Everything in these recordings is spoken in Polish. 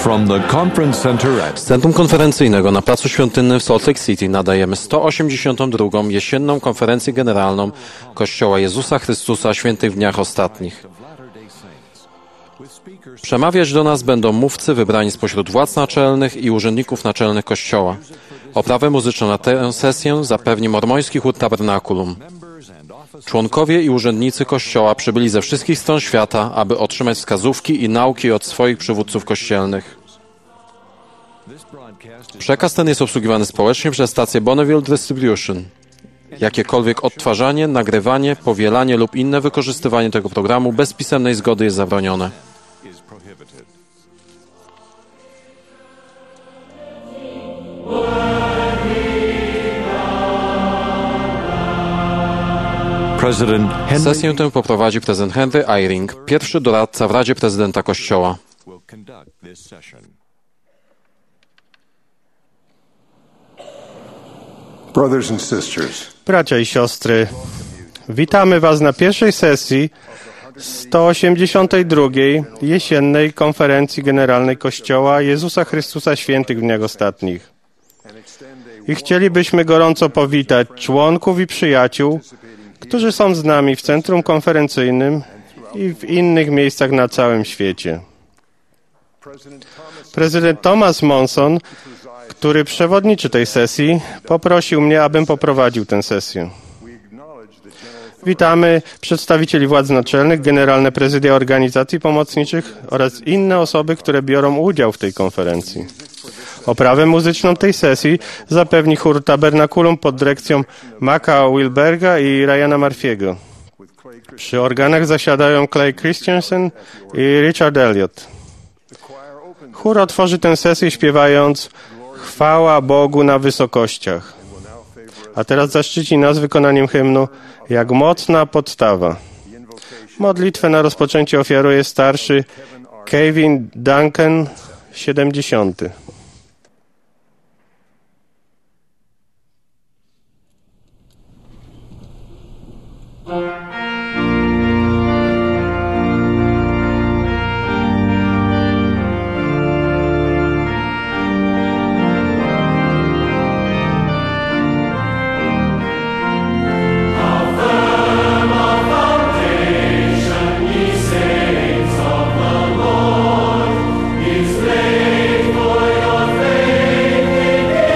From the conference center Z Centrum Konferencyjnego na Placu Świątynnym w Salt Lake City nadajemy 182. jesienną konferencję generalną Kościoła Jezusa Chrystusa Świętych w Dniach Ostatnich. Przemawiać do nas będą mówcy wybrani spośród władz naczelnych i urzędników naczelnych Kościoła. Oprawę muzyczną na tę sesję zapewni mormoński chór Tabernakulum. Członkowie i urzędnicy Kościoła przybyli ze wszystkich stron świata, aby otrzymać wskazówki i nauki od swoich przywódców kościelnych. Przekaz ten jest obsługiwany społecznie przez stację Bonneville Distribution. Jakiekolwiek odtwarzanie, nagrywanie, powielanie lub inne wykorzystywanie tego programu bez pisemnej zgody jest zabronione. Sesję tę poprowadzi prezydent Henry Eyring, pierwszy doradca w Radzie Prezydenta Kościoła. Bracia i siostry, witamy Was na pierwszej sesji 182. jesiennej konferencji generalnej Kościoła Jezusa Chrystusa Świętych w Dniach Ostatnich. I chcielibyśmy gorąco powitać członków i przyjaciół, którzy są z nami w Centrum Konferencyjnym i w innych miejscach na całym świecie. Prezydent Thomas Monson, który przewodniczy tej sesji, poprosił mnie, abym poprowadził tę sesję. Witamy przedstawicieli władz naczelnych, generalne prezydia organizacji pomocniczych oraz inne osoby, które biorą udział w tej konferencji. Oprawę muzyczną tej sesji zapewni chór Tabernakulum pod dyrekcją Maca Wilberga i Ryana Murphy'ego. Przy organach zasiadają Clay Christensen i Richard Elliot. Chór otworzy tę sesję śpiewając Chwała Bogu na wysokościach. A teraz zaszczyci nas wykonaniem hymnu Jak mocna podstawa. Modlitwę na rozpoczęcie ofiaruje starszy Kevin Duncan, 70.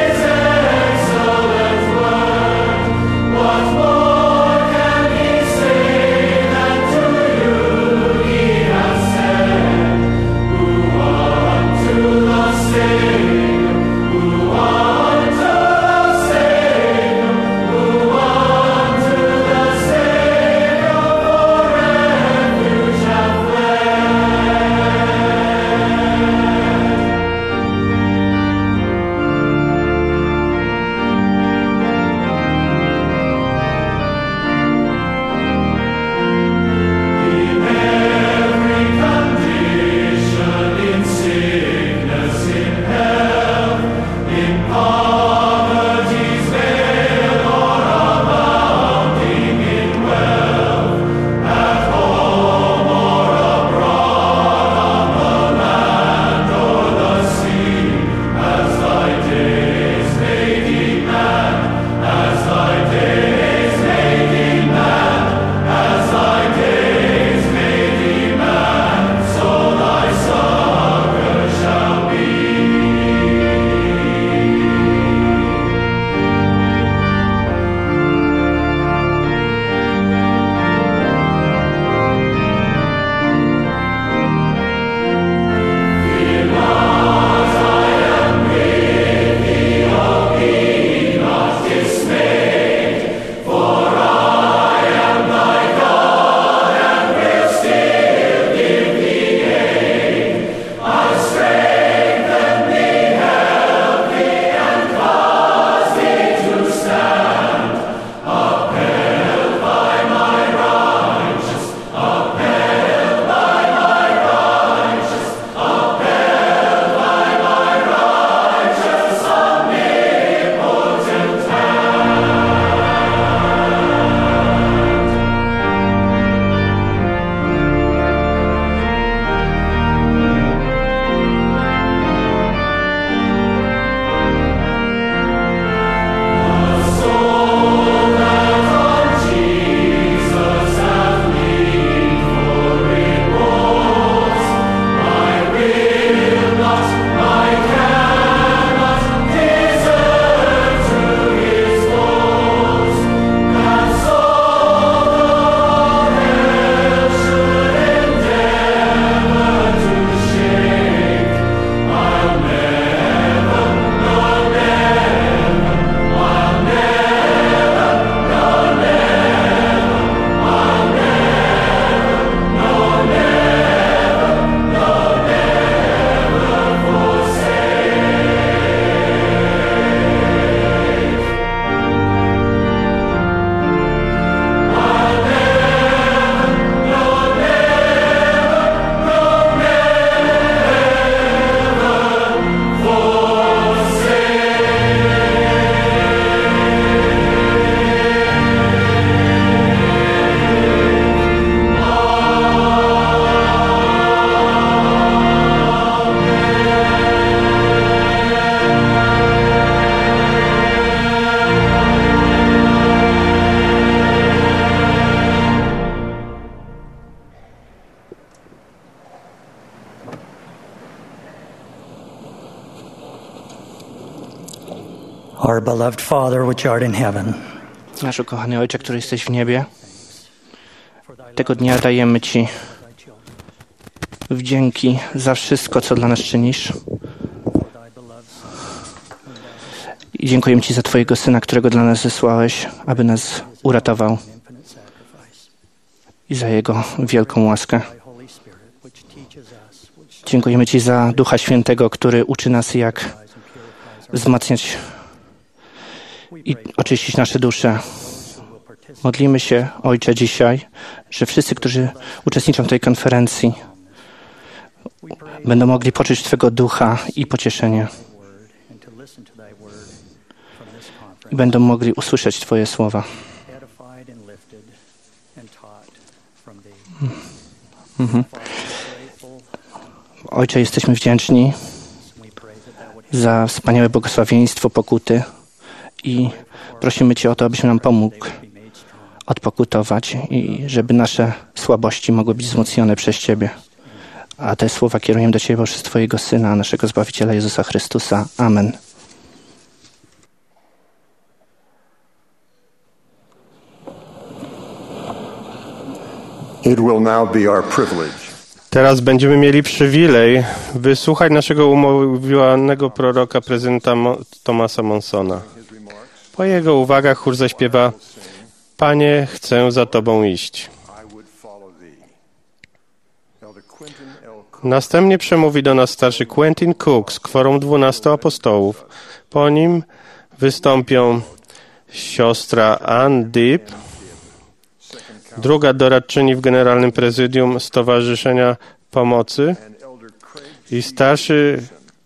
What more can he say? Our beloved Father, which art in heaven. Nasz ukochany Ojcze, który jesteś w niebie, tego dnia dajemy Ci wdzięki za wszystko, co dla nas czynisz. I dziękujemy Ci za Twojego Syna, którego dla nas zesłałeś, aby nas uratował, i za Jego wielką łaskę. Dziękujemy Ci za Ducha Świętego, który uczy nas, jak wzmacniać i oczyścić nasze dusze. Modlimy się, Ojcze, dzisiaj, że wszyscy, którzy uczestniczą w tej konferencji, będą mogli poczuć Twego Ducha i pocieszenie. I będą mogli usłyszeć Twoje słowa. Ojcze, jesteśmy wdzięczni za wspaniałe błogosławieństwo pokuty i prosimy Cię o to, abyś nam pomógł odpokutować i żeby nasze słabości mogły być wzmocnione przez Ciebie. A te słowa kierujemy do Ciebie przez Twojego Syna, naszego Zbawiciela Jezusa Chrystusa. Amen. It will now be our privilege. Teraz będziemy mieli przywilej wysłuchać naszego umówionego proroka, prezydenta Thomasa Monsona. Po jego uwagach chór zaśpiewa: Panie, chcę za Tobą iść. Następnie przemówi do nas starszy Quentin Cook z kworum 12 apostołów. Po nim wystąpią siostra Ann Deep, druga doradczyni w Generalnym Prezydium Pomocy i starszy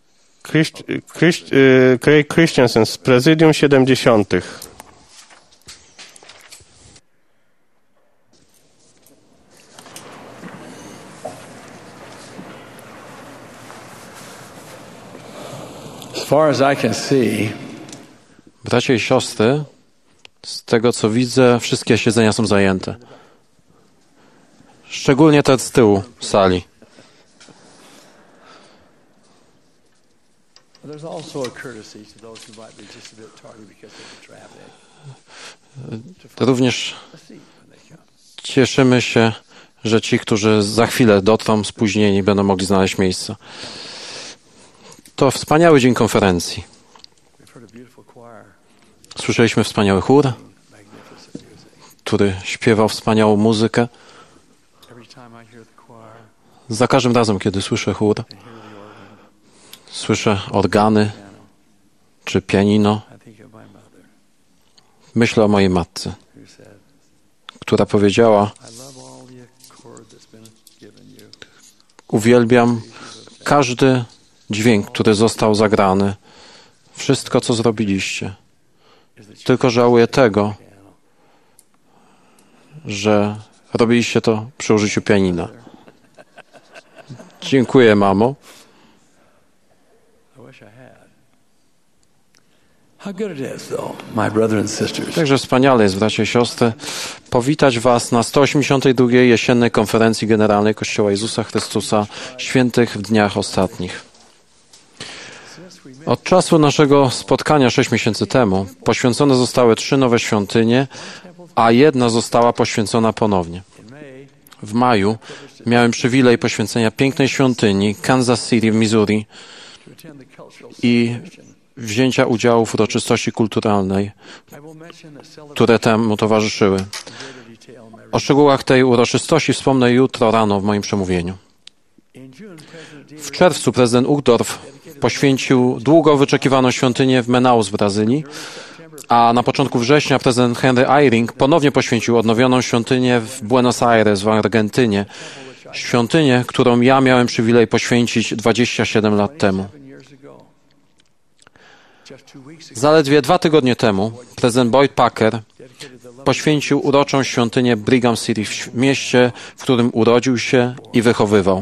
Craig Christensen z Prezydium 70. As far as I can see, Bracia i siostry, z tego co widzę, wszystkie siedzenia są zajęte. Szczególnie te z tyłu sali. there's also a courtesy to those who might be just a bit tardy because of the traffic. Również cieszymy się, że ci, którzy za chwilę dotrą spóźnieni, będą mogli znaleźć miejsce. To wspaniały dzień konferencji. Słyszeliśmy wspaniały chór, który śpiewał wspaniałą muzykę. Za każdym razem, kiedy słyszę chór, słyszę organy czy pianino, myślę o mojej matce, która powiedziała: uwielbiam każdy dźwięk, który został zagrany, wszystko, co zrobiliście. Tylko żałuję tego, że robiliście to przy użyciu pianina. Dziękuję, mamo. Także wspaniale jest, bracia i siostry, powitać Was na 182. jesiennej konferencji generalnej Kościoła Jezusa Chrystusa Świętych w Dniach Ostatnich. Od czasu naszego spotkania 6 miesięcy temu poświęcone zostały 3 nowe świątynie, a jedna została poświęcona ponownie. W maju miałem przywilej poświęcenia pięknej świątyni Kansas City w Missouri i wzięcia udziału w uroczystości kulturalnej, które temu towarzyszyły. O szczegółach tej uroczystości wspomnę jutro rano w moim przemówieniu. W czerwcu prezydent Uchtdorf poświęcił długo wyczekiwaną świątynię w Manaus w Brazylii, a na początku września prezydent Henry Eyring ponownie poświęcił odnowioną świątynię w Buenos Aires w Argentynie. Świątynię, którą ja miałem przywilej poświęcić 27 lat temu. Zaledwie 2 tygodnie temu prezydent Boyd Packer poświęcił uroczą świątynię Brigham City w mieście, w którym urodził się i wychowywał.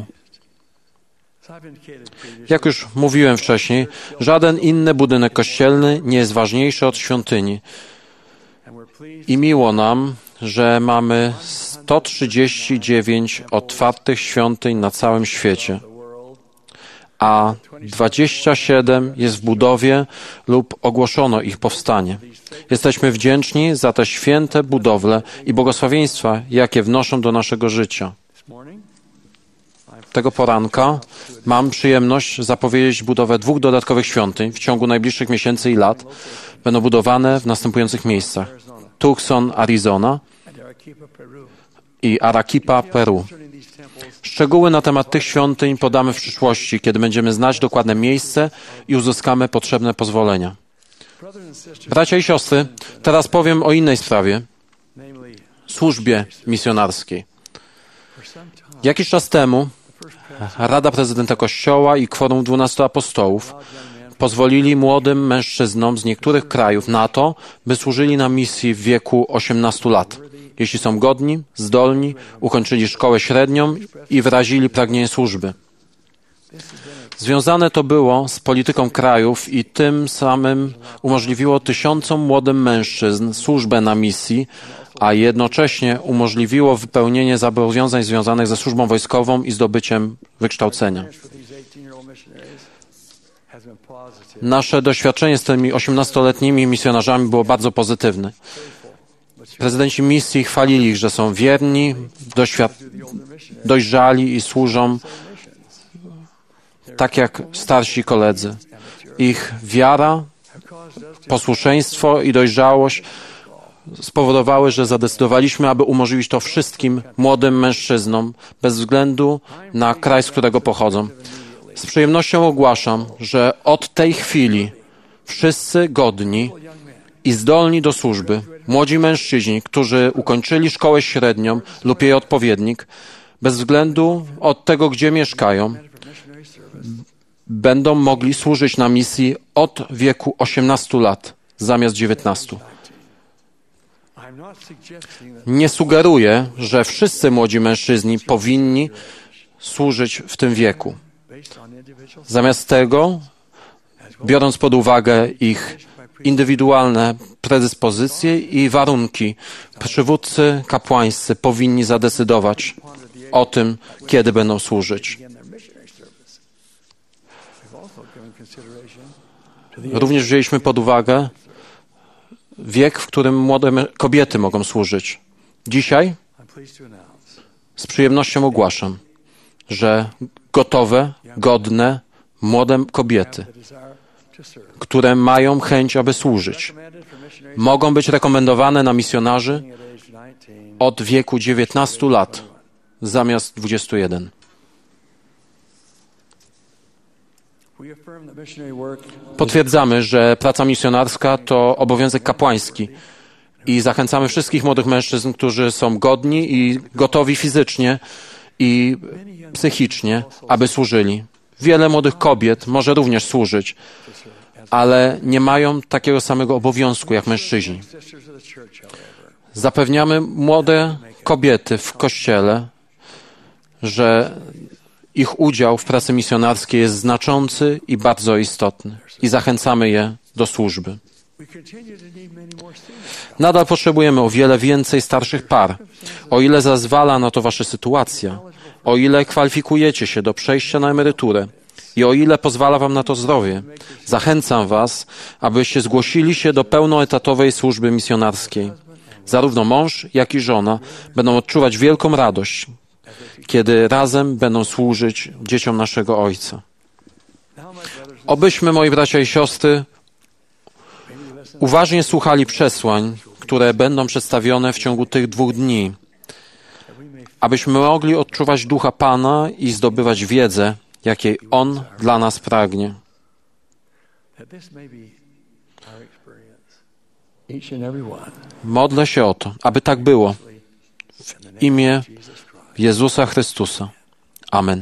Jak już mówiłem wcześniej, żaden inny budynek kościelny nie jest ważniejszy od świątyni. I miło nam, że mamy 139 otwartych świątyń na całym świecie. a 27 jest w budowie lub ogłoszono ich powstanie. Jesteśmy wdzięczni za te święte budowle i błogosławieństwa, jakie wnoszą do naszego życia. Tego poranka mam przyjemność zapowiedzieć budowę 2 dodatkowych świątyń w ciągu najbliższych miesięcy i lat. Będą budowane w następujących miejscach: Tucson, Arizona i Arequipa, Peru. Szczegóły na temat tych świątyń podamy w przyszłości, kiedy będziemy znać dokładne miejsce i uzyskamy potrzebne pozwolenia. Bracia i siostry, teraz powiem o innej sprawie, służbie misjonarskiej. Jakiś czas temu Rada Prezydenta Kościoła i Kworum 12 Apostołów pozwolili młodym mężczyznom z niektórych krajów na to, by służyli na misji w wieku 18 lat. Jeśli są godni, zdolni, ukończyli szkołę średnią i wyrazili pragnienie służby. Związane to było z polityką krajów i tym samym umożliwiło tysiącom młodym mężczyzn służbę na misji, a jednocześnie umożliwiło wypełnienie zobowiązań związanych ze służbą wojskową i zdobyciem wykształcenia. Nasze doświadczenie z tymi 18-letnimi misjonarzami było bardzo pozytywne. Prezydenci misji chwalili ich, że są wierni, dojrzali i służą tak jak starsi koledzy. Ich wiara, posłuszeństwo i dojrzałość spowodowały, że zadecydowaliśmy, aby umożliwić to wszystkim młodym mężczyznom, bez względu na kraj, z którego pochodzą. Z przyjemnością ogłaszam, że od tej chwili wszyscy godni i zdolni do służby, młodzi mężczyźni, którzy ukończyli szkołę średnią lub jej odpowiednik, bez względu od tego, gdzie mieszkają, będą mogli służyć na misji od wieku 18 lat zamiast 19. Nie sugeruję, że wszyscy młodzi mężczyźni powinni służyć w tym wieku. Zamiast tego, biorąc pod uwagę ich indywidualne predyspozycje i warunki, przywódcy kapłańscy powinni zadecydować o tym, kiedy będą służyć. Również wzięliśmy pod uwagę wiek, w którym młode kobiety mogą służyć. Dzisiaj z przyjemnością ogłaszam, że gotowe, godne, młode kobiety, które mają chęć, aby służyć, mogą być rekomendowane na misjonarzy od wieku 19 lat zamiast 21. Potwierdzamy, że praca misjonarska to obowiązek kapłański i zachęcamy wszystkich młodych mężczyzn, którzy są godni i gotowi fizycznie i psychicznie, aby służyli. Wiele młodych kobiet może również służyć, ale nie mają takiego samego obowiązku jak mężczyźni. Zapewniamy młode kobiety w Kościele, że ich udział w pracy misjonarskiej jest znaczący i bardzo istotny i zachęcamy je do służby. Nadal potrzebujemy o wiele więcej starszych par. O ile zezwala na to wasza sytuacja, o ile kwalifikujecie się do przejścia na emeryturę i o ile pozwala wam na to zdrowie, zachęcam was, abyście zgłosili się do pełnoetatowej służby misjonarskiej. Zarówno mąż, jak i żona będą odczuwać wielką radość, kiedy razem będą służyć dzieciom naszego Ojca. Obyśmy, moi bracia i siostry, uważnie słuchali przesłań, które będą przedstawione w ciągu tych 2 dni, abyśmy mogli odczuwać Ducha Pana i zdobywać wiedzę, jakiej On dla nas pragnie. Modlę się o to, aby tak było. W imię Jezusa Chrystusa. Amen.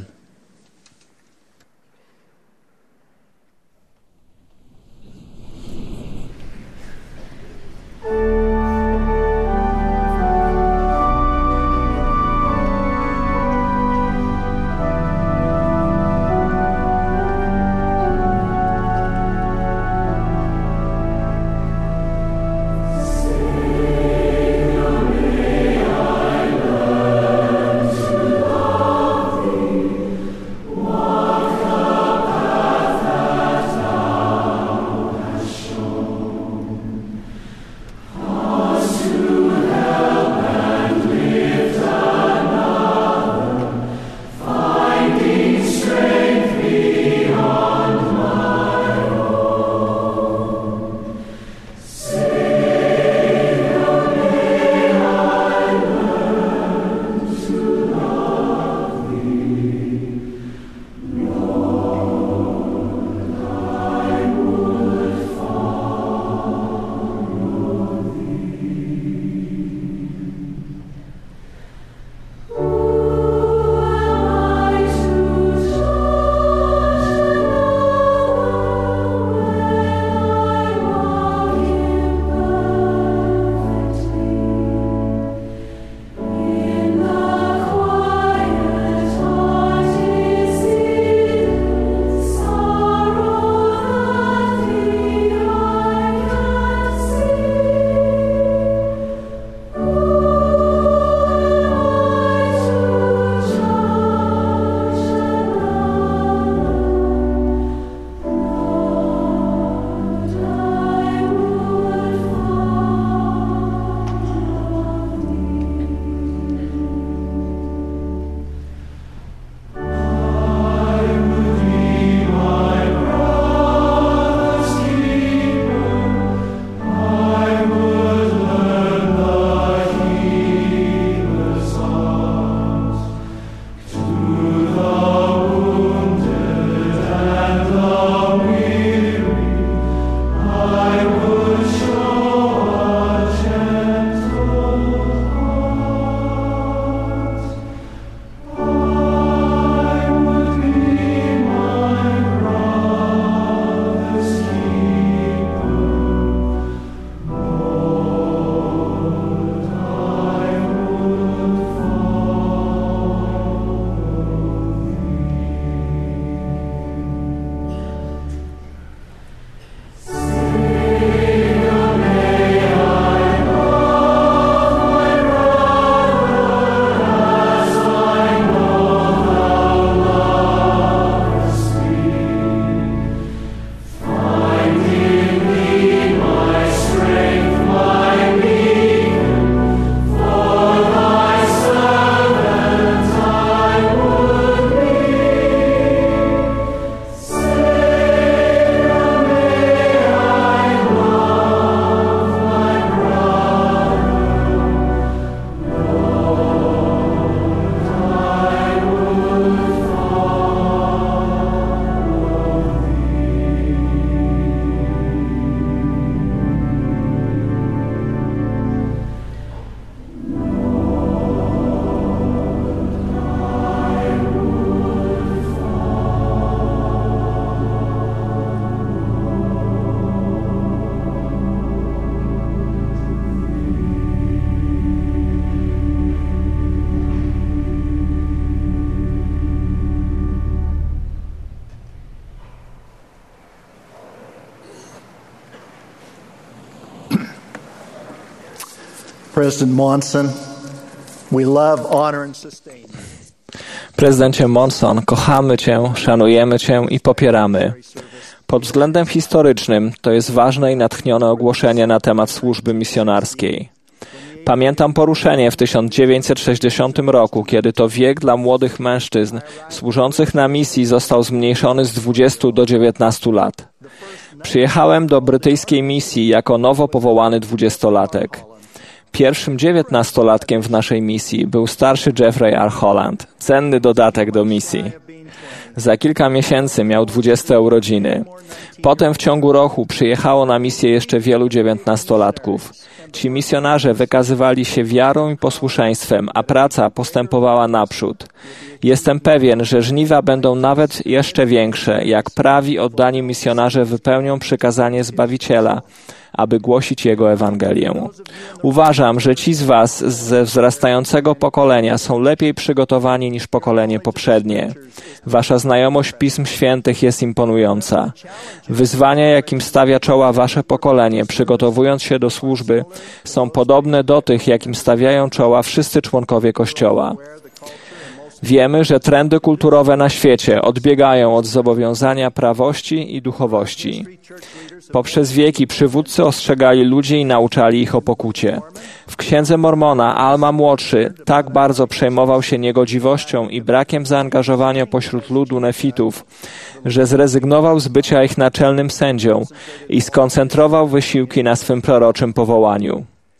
President Monson, we love, honor and sustain you. Prezydencie Monson, kochamy Cię, szanujemy Cię i popieramy. Pod względem historycznym to jest ważne i natchnione ogłoszenie na temat służby misjonarskiej. Pamiętam poruszenie w 1960 roku, kiedy to wiek dla młodych mężczyzn służących na misji został zmniejszony z 20 do 19 lat. Przyjechałem do brytyjskiej misji jako nowo powołany 20-latek. Pierwszym 19-latkiem w naszej misji był starszy Jeffrey R. Holland, cenny dodatek do misji. Za kilka miesięcy miał 20 urodziny. Potem w ciągu roku przyjechało na misję jeszcze wielu 19-latków. Ci misjonarze wykazywali się wiarą i posłuszeństwem, a praca postępowała naprzód. Jestem pewien, że żniwa będą nawet jeszcze większe, jak prawi oddani misjonarze wypełnią przykazanie Zbawiciela, aby głosić Jego Ewangelię. Uważam, że ci z Was ze wzrastającego pokolenia są lepiej przygotowani niż pokolenie poprzednie. Wasza znajomość Pism Świętych jest imponująca. Wyzwania, jakim stawia czoła Wasze pokolenie, przygotowując się do służby, są podobne do tych, jakim stawiają czoła wszyscy członkowie Kościoła. Wiemy, że trendy kulturowe na świecie odbiegają od zobowiązania prawości i duchowości. Poprzez wieki przywódcy ostrzegali ludzi i nauczali ich o pokucie. W Księdze Mormona Alma młodszy tak bardzo przejmował się niegodziwością i brakiem zaangażowania pośród ludu nefitów, że zrezygnował z bycia ich naczelnym sędzią i skoncentrował wysiłki na swym proroczym powołaniu.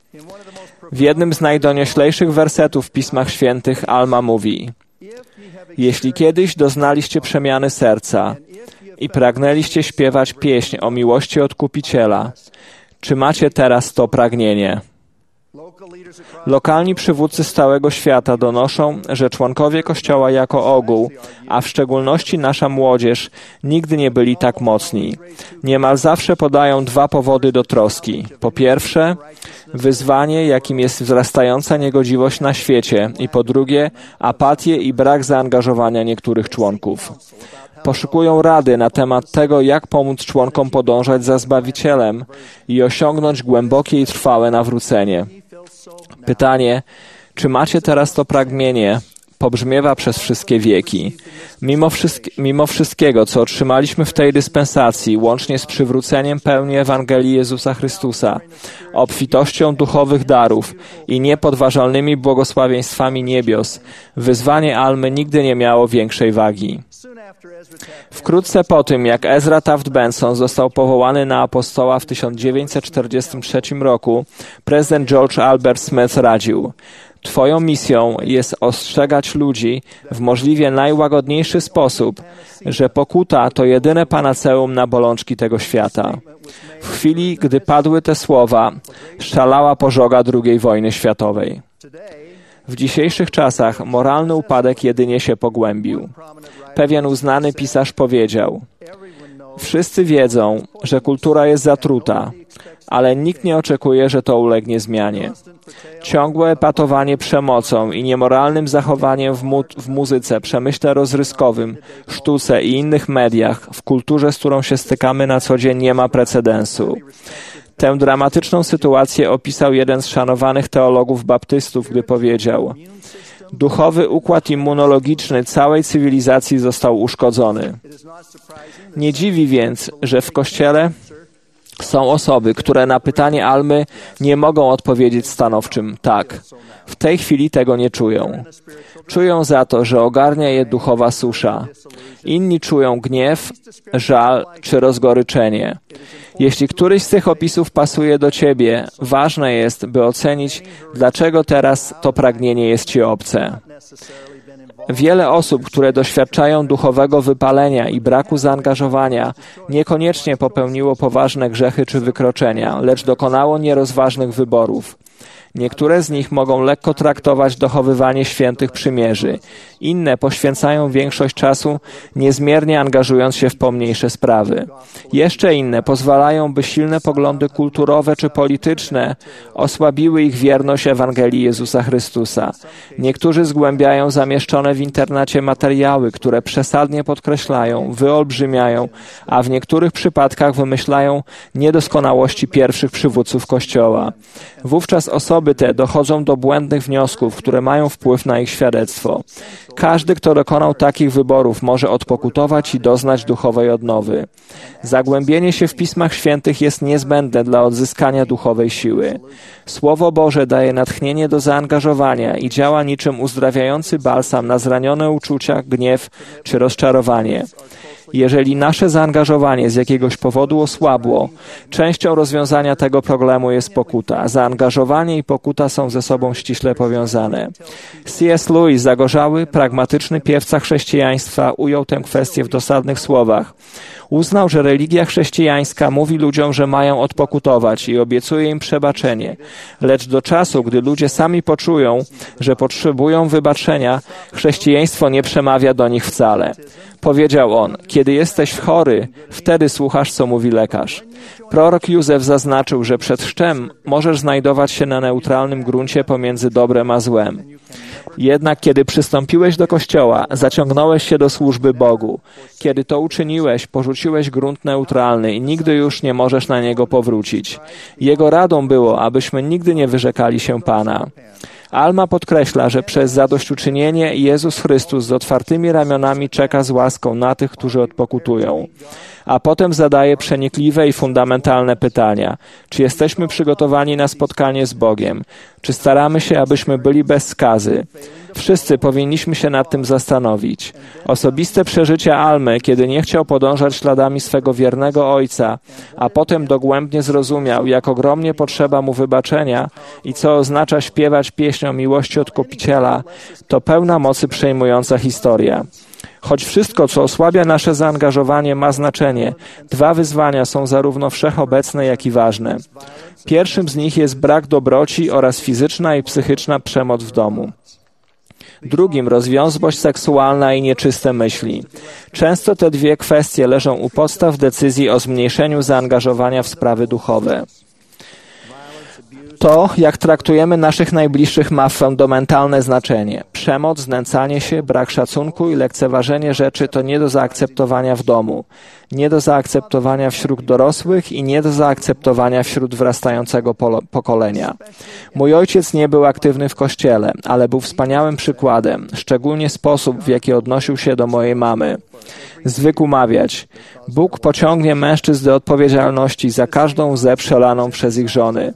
W jednym z najdonioślejszych wersetów w Pismach Świętych Alma mówi: jeśli kiedyś doznaliście przemiany serca i pragnęliście śpiewać pieśń o miłości Odkupiciela, czy macie teraz to pragnienie? Lokalni przywódcy z całego świata donoszą, że członkowie Kościoła jako ogół, a w szczególności nasza młodzież, nigdy nie byli tak mocni. Niemal zawsze podają dwa powody do troski. Po pierwsze, wyzwanie, jakim jest wzrastająca niegodziwość na świecie, i po drugie, apatię i brak zaangażowania niektórych członków. Poszukują rady na temat tego, jak pomóc członkom podążać za Zbawicielem i osiągnąć głębokie i trwałe nawrócenie. Pytanie, czy macie teraz to pragnienie, pobrzmiewa przez wszystkie wieki. Mimo wszystkiego, co otrzymaliśmy w tej dyspensacji, łącznie z przywróceniem pełni Ewangelii Jezusa Chrystusa, obfitością duchowych darów i niepodważalnymi błogosławieństwami niebios, wyzwanie Almy nigdy nie miało większej wagi. Wkrótce po tym, jak Ezra Taft Benson został powołany na apostoła w 1943 roku, prezydent George Albert Smith radził: Twoją misją jest ostrzegać ludzi w możliwie najłagodniejszy sposób, że pokuta to jedyne panaceum na bolączki tego świata. W chwili, gdy padły te słowa, szalała pożoga II wojny światowej. W dzisiejszych czasach moralny upadek jedynie się pogłębił. Pewien uznany pisarz powiedział: wszyscy wiedzą, że kultura jest zatruta, ale nikt nie oczekuje, że to ulegnie zmianie. Ciągłe epatowanie przemocą i niemoralnym zachowaniem w muzyce, przemyśle rozrywkowym, sztuce i innych mediach, w kulturze, z którą się stykamy na co dzień, nie ma precedensu. Tę dramatyczną sytuację opisał jeden z szanowanych teologów baptystów, gdy powiedział: duchowy układ immunologiczny całej cywilizacji został uszkodzony. Nie dziwi więc, że w Kościele są osoby, które na pytanie Almy nie mogą odpowiedzieć stanowczym tak. W tej chwili tego nie czują. Czują za to, że ogarnia je duchowa susza. Inni czują gniew, żal czy rozgoryczenie. Jeśli któryś z tych opisów pasuje do Ciebie, ważne jest, by ocenić, dlaczego teraz to pragnienie jest Ci obce. Wiele osób, które doświadczają duchowego wypalenia i braku zaangażowania, niekoniecznie popełniło poważne grzechy czy wykroczenia, lecz dokonało nierozważnych wyborów. Niektóre z nich mogą lekko traktować dochowywanie świętych przymierzy. Inne poświęcają większość czasu, niezmiernie angażując się w pomniejsze sprawy. Jeszcze inne pozwalają, by silne poglądy kulturowe czy polityczne osłabiły ich wierność Ewangelii Jezusa Chrystusa. Niektórzy zgłębiają zamieszczone w internecie materiały, które przesadnie podkreślają, wyolbrzymiają, a w niektórych przypadkach wymyślają niedoskonałości pierwszych przywódców Kościoła. Wówczas osoby, osoby te dochodzą do błędnych wniosków, które mają wpływ na ich świadectwo. Każdy, kto dokonał takich wyborów, może odpokutować i doznać duchowej odnowy. Zagłębienie się w Pismach Świętych jest niezbędne dla odzyskania duchowej siły. Słowo Boże daje natchnienie do zaangażowania i działa niczym uzdrawiający balsam na zranione uczucia, gniew czy rozczarowanie. Jeżeli nasze zaangażowanie z jakiegoś powodu osłabło, częścią rozwiązania tego problemu jest pokuta. Zaangażowanie i pokuta są ze sobą ściśle powiązane. C.S. Lewis, zagorzały, pragmatyczny piewca chrześcijaństwa, ujął tę kwestię w dosadnych słowach. Uznał, że religia chrześcijańska mówi ludziom, że mają odpokutować i obiecuje im przebaczenie. Lecz do czasu, gdy ludzie sami poczują, że potrzebują wybaczenia, chrześcijaństwo nie przemawia do nich wcale. Powiedział on, kiedy jesteś chory, wtedy słuchasz, co mówi lekarz. Prorok Józef zaznaczył, że przed chrztem możesz znajdować się na neutralnym gruncie pomiędzy dobrem a złem. Jednak kiedy przystąpiłeś do Kościoła, zaciągnąłeś się do służby Bogu. Kiedy to uczyniłeś, porzuciłeś grunt neutralny i nigdy już nie możesz na niego powrócić. Jego radą było, abyśmy nigdy nie wyrzekali się Pana. Alma podkreśla, że przez zadośćuczynienie Jezus Chrystus z otwartymi ramionami czeka z łaską na tych, którzy odpokutują. A potem zadaje przenikliwe i fundamentalne pytania. Czy jesteśmy przygotowani na spotkanie z Bogiem? Czy staramy się, abyśmy byli bez skazy? Wszyscy powinniśmy się nad tym zastanowić. Osobiste przeżycia Almy, kiedy nie chciał podążać śladami swego wiernego ojca, a potem dogłębnie zrozumiał, jak ogromnie potrzeba mu wybaczenia i co oznacza śpiewać pieśń o miłości Odkupiciela, to pełna mocy przejmująca historia. Choć wszystko, co osłabia nasze zaangażowanie, ma znaczenie, dwa wyzwania są zarówno wszechobecne, jak i ważne. Pierwszym z nich jest brak dobroci oraz fizyczna i psychiczna przemoc w domu. Drugim rozwiązłość seksualna i nieczyste myśli. Często te dwie kwestie leżą u podstaw decyzji o zmniejszeniu zaangażowania w sprawy duchowe. To, jak traktujemy naszych najbliższych, ma fundamentalne znaczenie. Przemoc, znęcanie się, brak szacunku i lekceważenie rzeczy to nie do zaakceptowania w domu, nie do zaakceptowania wśród dorosłych i nie do zaakceptowania wśród wzrastającego pokolenia. Mój ojciec nie był aktywny w kościele, ale był wspaniałym przykładem, szczególnie sposób, w jaki odnosił się do mojej mamy. Zwykł mawiać: Bóg pociągnie mężczyzn do odpowiedzialności za każdą łzę przelaną przez ich żony.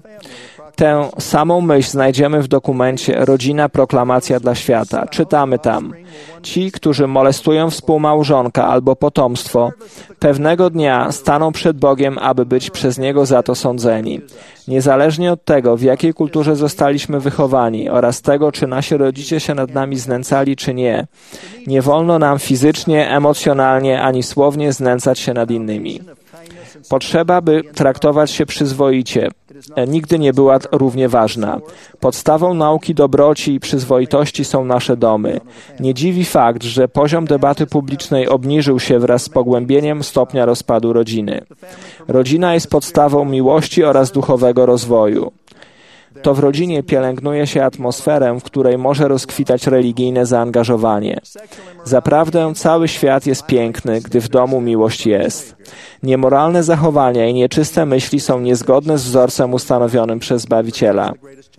Tę samą myśl znajdziemy w dokumencie Rodzina proklamacja dla świata. Czytamy tam: ci, którzy molestują współmałżonka albo potomstwo, pewnego dnia staną przed Bogiem, aby być przez Niego za to sądzeni. Niezależnie od tego, w jakiej kulturze zostaliśmy wychowani oraz tego, czy nasi rodzice się nad nami znęcali, czy nie, nie wolno nam fizycznie, emocjonalnie ani słownie znęcać się nad innymi. Potrzeba, by traktować się przyzwoicie, nigdy nie była równie ważna. Podstawą nauki dobroci i przyzwoitości są nasze domy. Nie dziwi fakt, że poziom debaty publicznej obniżył się wraz z pogłębieniem stopnia rozpadu rodziny. Rodzina jest podstawą miłości oraz duchowego rozwoju. To w rodzinie pielęgnuje się atmosferę, w której może rozkwitać religijne zaangażowanie. Zaprawdę cały świat jest piękny, gdy w domu miłość jest. Niemoralne zachowania i nieczyste myśli są niezgodne z wzorcem ustanowionym przez Zbawiciela.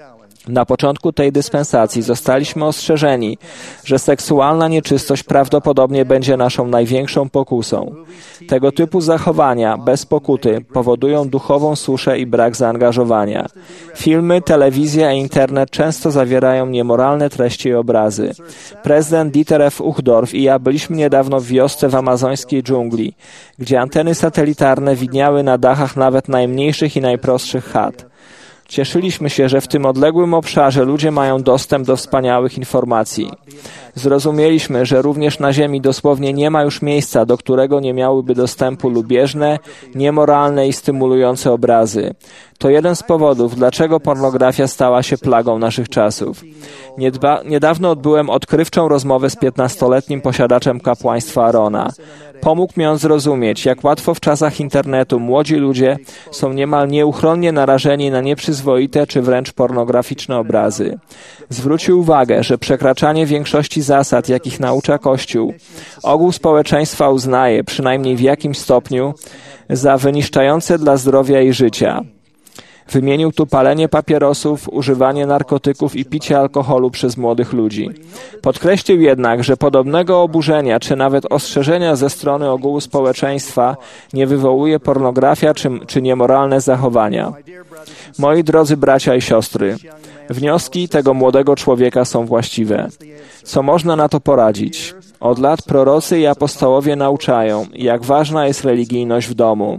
Na początku tej dyspensacji zostaliśmy ostrzeżeni, że seksualna nieczystość prawdopodobnie będzie naszą największą pokusą. Tego typu zachowania, bez pokuty, powodują duchową suszę i brak zaangażowania. Filmy, telewizja i internet często zawierają niemoralne treści i obrazy. Prezydent Dieter F. Uchtdorf i ja byliśmy niedawno w wiosce w amazońskiej dżungli, gdzie anteny satelitarne widniały na dachach nawet najmniejszych i najprostszych chat. Cieszyliśmy się, że w tym odległym obszarze ludzie mają dostęp do wspaniałych informacji. Zrozumieliśmy, że również na Ziemi dosłownie nie ma już miejsca, do którego nie miałyby dostępu lubieżne, niemoralne i stymulujące obrazy. To jeden z powodów, dlaczego pornografia stała się plagą naszych czasów. Niedawno odbyłem odkrywczą rozmowę z 15-letnim posiadaczem kapłaństwa Arona. Pomógł mi on zrozumieć, jak łatwo w czasach internetu młodzi ludzie są niemal nieuchronnie narażeni na nieprzyzwoite czy wręcz pornograficzne obrazy. Zwrócił uwagę, że przekraczanie większości zasad, jakich naucza Kościół, ogół społeczeństwa uznaje, przynajmniej w jakimś stopniu, za wyniszczające dla zdrowia i życia. Wymienił tu palenie papierosów, używanie narkotyków i picie alkoholu przez młodych ludzi. Podkreślił jednak, że podobnego oburzenia czy nawet ostrzeżenia ze strony ogółu społeczeństwa nie wywołuje pornografia czy niemoralne zachowania. Moi drodzy bracia i siostry, wnioski tego młodego człowieka są właściwe. Co można na to poradzić? Od lat prorocy i apostołowie nauczają, jak ważna jest religijność w domu.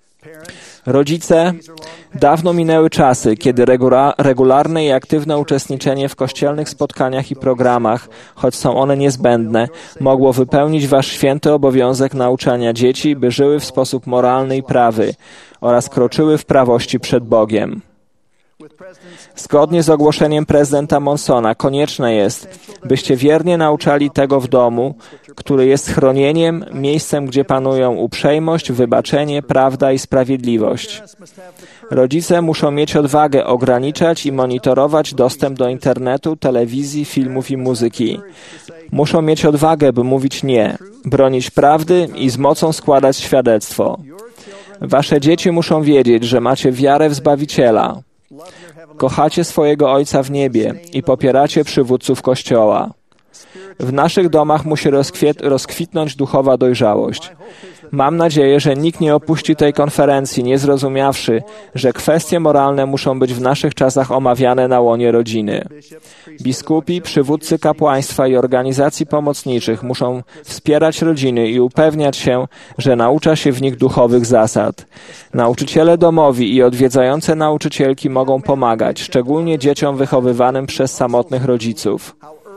Rodzice, dawno minęły czasy, kiedy regularne i aktywne uczestniczenie w kościelnych spotkaniach i programach, choć są one niezbędne, mogło wypełnić wasz święty obowiązek nauczania dzieci, by żyły w sposób moralny i prawy oraz kroczyły w prawości przed Bogiem. Zgodnie z ogłoszeniem prezydenta Monsona konieczne jest, byście wiernie nauczali tego w domu, który jest schronieniem, miejscem, gdzie panują uprzejmość, wybaczenie, prawda i sprawiedliwość. Rodzice muszą mieć odwagę ograniczać i monitorować dostęp do internetu, telewizji, filmów i muzyki. Muszą mieć odwagę, by mówić nie, bronić prawdy i z mocą składać świadectwo. Wasze dzieci muszą wiedzieć, że macie wiarę w Zbawiciela. Kochacie swojego Ojca w niebie i popieracie przywódców Kościoła. W naszych domach musi rozkwitnąć duchowa dojrzałość. Mam nadzieję, że nikt nie opuści tej konferencji, nie zrozumiawszy, że kwestie moralne muszą być w naszych czasach omawiane na łonie rodziny. Biskupi, przywódcy kapłaństwa i organizacji pomocniczych muszą wspierać rodziny i upewniać się, że naucza się w nich duchowych zasad. Nauczyciele domowi i odwiedzające nauczycielki mogą pomagać, szczególnie dzieciom wychowywanym przez samotnych rodziców.